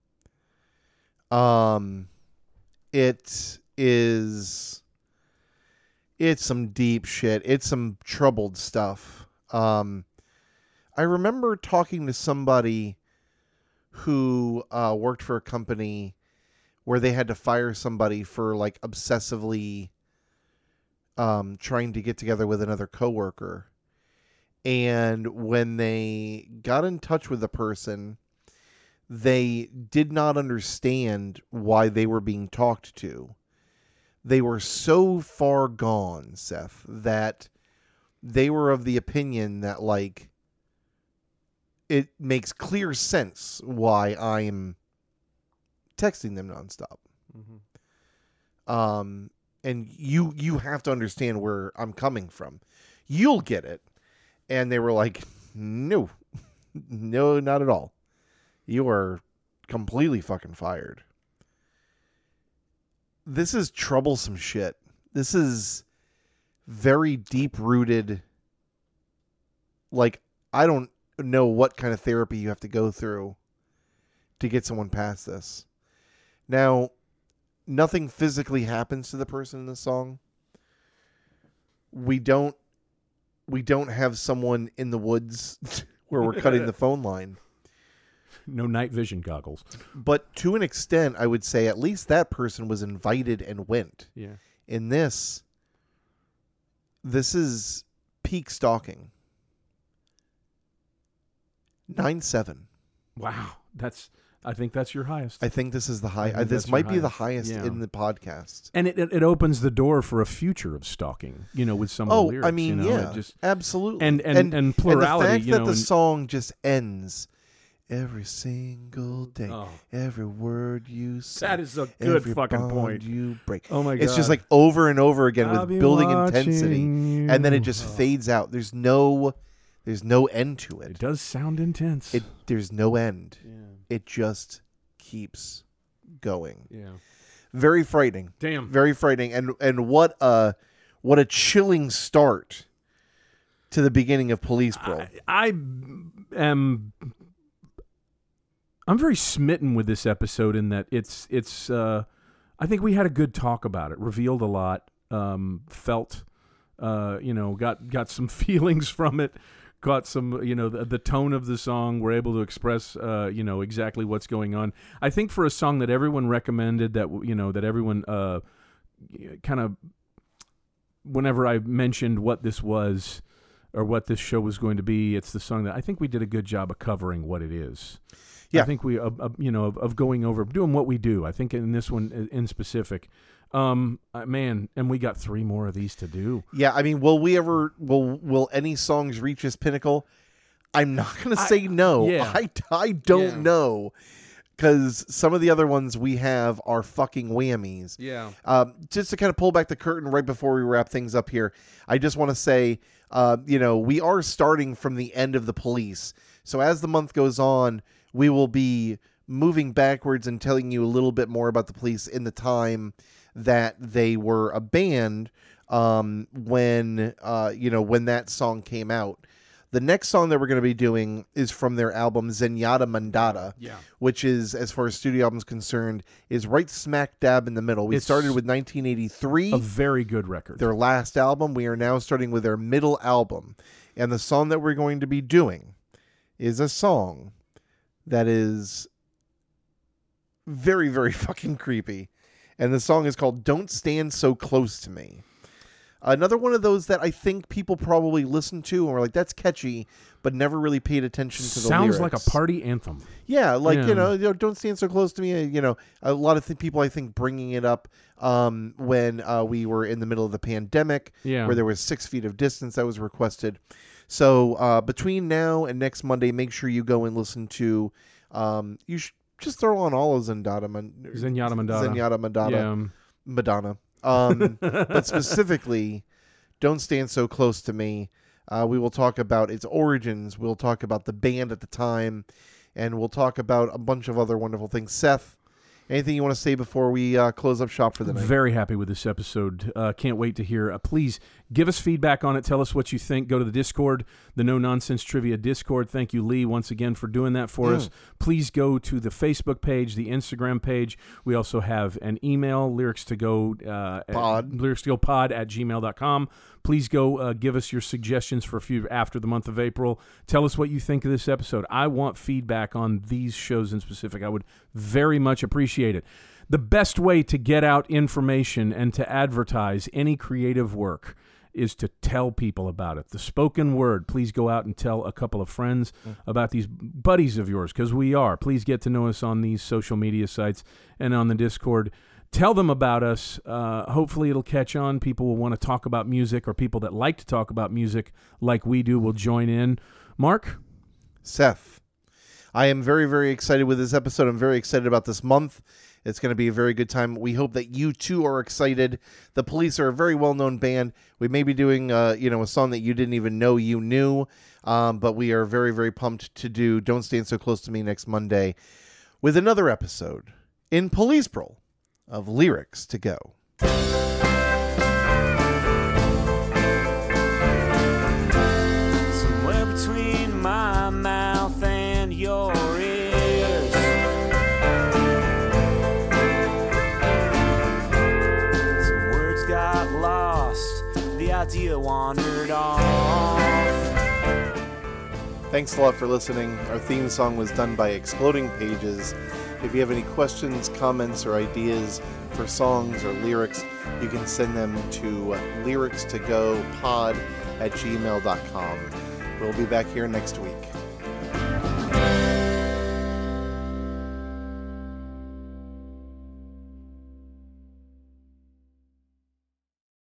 S2: Um, it is, it's some deep shit. It's some troubled stuff. Um, I remember talking to somebody who uh, worked for a company where they had to fire somebody for like obsessively um, trying to get together with another coworker. And when they got in touch with the person, they did not understand why they were being talked to. They were so far gone, Seth, that they were of the opinion that, like, it makes clear sense why I'm texting them nonstop. Mm-hmm. Um, and you you have to understand where I'm coming from. You'll get it. And they were like, no, no, not at all. You are completely fucking fired. This is troublesome shit. This is very deep-rooted. Like, I don't know what kind of therapy you have to go through to get someone past this. Now, nothing physically happens to the person in the song. We don't we don't have someone in the woods where we're cutting the phone line.
S1: No night vision goggles.
S2: But to an extent, I would say at least that person was invited and went.
S1: Yeah.
S2: In this, this is peak stalking. nine seven.
S1: Wow. That's, I think that's your highest.
S2: I think this is the
S1: I
S2: high.
S1: think
S2: Uh, this
S1: that's
S2: might
S1: your
S2: be the
S1: highest.
S2: highest
S1: Yeah.
S2: in the podcast.
S1: And it, it, it opens the door for a future of stalking, you know, with some of
S2: Oh,
S1: the lyrics.
S2: I mean,
S1: you know,
S2: yeah,
S1: it just,
S2: absolutely.
S1: and, and, and, plurality,
S2: and the fact
S1: you
S2: that
S1: know.
S2: the
S1: and,
S2: song just ends every single day,
S1: oh,
S2: every word you say,
S1: that is a good
S2: every
S1: fucking
S2: bond
S1: point.
S2: you break.
S1: Oh my God.
S2: It's just like over and over again
S1: I'll
S2: with
S1: be
S2: building intensity,
S1: watching
S2: and then it
S1: you.
S2: just
S1: Oh.
S2: fades out. There's no, there's no end to
S1: It
S2: it.
S1: does sound intense.
S2: It there's no end.
S1: yeah.
S2: It just keeps going.
S1: Yeah.
S2: very frightening.
S1: Damn.
S2: Very frightening. And and what a what a chilling start to the beginning of Police Pro.
S1: I, I am I'm very smitten with this episode in that it's it's uh, I think we had a good talk about it, revealed a lot, um, felt uh, you know, got got some feelings from it, got some, you know, the, the tone of the song, we're able to express uh, you know, exactly what's going on. I think for a song that everyone recommended, that you know, that everyone uh, kind of, whenever I mentioned what this was or what this show was going to be, it's the song that I think we did a good job of covering what it is. Yeah. I think we, uh, uh, you know, of, of going over, doing what we do. I think in this one in specific, um, uh, man, and we got three more of these to do.
S2: Yeah, I mean, will we ever, will will any songs reach this pinnacle? I'm not going to say no.
S1: Yeah.
S2: I, I don't
S1: Yeah.
S2: know, because some of the other ones we have are fucking whammies.
S1: Yeah.
S2: Um, just to kind of pull back the curtain right before we wrap things up here, I just want to say, uh, you know, we are starting from the end of the Police. So as the month goes on, we will be moving backwards and telling you a little bit more about the Police in the time that they were a band, um, when, uh, you know, when that song came out. The next song that we're going to be doing is from their album Zenyatta Mandata,
S1: Yeah.
S2: which is, as far as studio albums concerned, is right smack dab in the middle. We
S1: It's
S2: started with nineteen eighty-three,
S1: A very good record.
S2: their last album. We are now starting with their middle album. And the song that we're going to be doing is a song that is very, very fucking creepy. And the song is called Don't Stand So Close to Me. Another one of those that I think people probably listen to and were like, that's catchy, but never really paid attention to the
S1: Sounds
S2: lyrics.
S1: like a party anthem.
S2: Yeah, like,
S1: Yeah.
S2: you know, you know, Don't Stand So Close to Me. You know, a lot of th- people, I think, bringing it up um, when uh, we were in the middle of the pandemic,
S1: Yeah.
S2: where there was six feet of distance that was requested. So uh, between now and next Monday, make sure you go and listen to, um, you should just throw on all of Zenyatta Man-
S1: Zenyatta Mandata.
S2: Zenyatta Mandata.
S1: Yeah.
S2: Madonna. Um, but specifically, Don't Stand So Close to Me. Uh, we will talk about its origins. We'll talk about the band at the time. And we'll talk about a bunch of other wonderful things. Seth, anything you want to say before we uh, close up shop for the night?
S1: Very happy with this episode. Uh, can't wait to hear. Uh, please give us feedback on it. Tell us what you think. Go to the Discord, the No Nonsense Trivia Discord. Thank you, Lee, once again for doing that for
S2: Mm.
S1: us. Please go to the Facebook page, the Instagram page. We also have an email, lyrics to go uh,
S2: Pod.
S1: lyrics to go pod at gmail dot com. Please go uh, give us your suggestions for a few after the month of April. Tell us what you think of this episode. I want feedback on these shows in specific. I would very much appreciate it. The best way to get out information and to advertise any creative work is to tell people about it. The spoken word, please go out and tell a couple of friends mm. about these buddies of yours, because we are. Please get to know us on these social media sites and on the Discord. Tell them about us. Uh, hopefully it'll catch on. People will want to talk about music, or people that like to talk about music like we do will join in. Mark?
S2: Seth, I am very, very excited with this episode. I'm very excited about this month. It's going to be a very good time. We hope that you too are excited. The Police are a very well-known band. We may be doing, uh, you know, a song that you didn't even know you knew, um, but we are very, very pumped to do Don't Stand So Close to Me next Monday with another episode in Police Pro of Lyrics to Go.
S3: Somewhere between my mouth and your ears, some words got lost, the idea wandered off.
S2: Thanks a lot for listening. Our theme song was done by Exploding Pages. If you have any questions, comments, or ideas for songs or lyrics, you can send them to lyrics to go pod at gmail dot com. We'll be back here next week.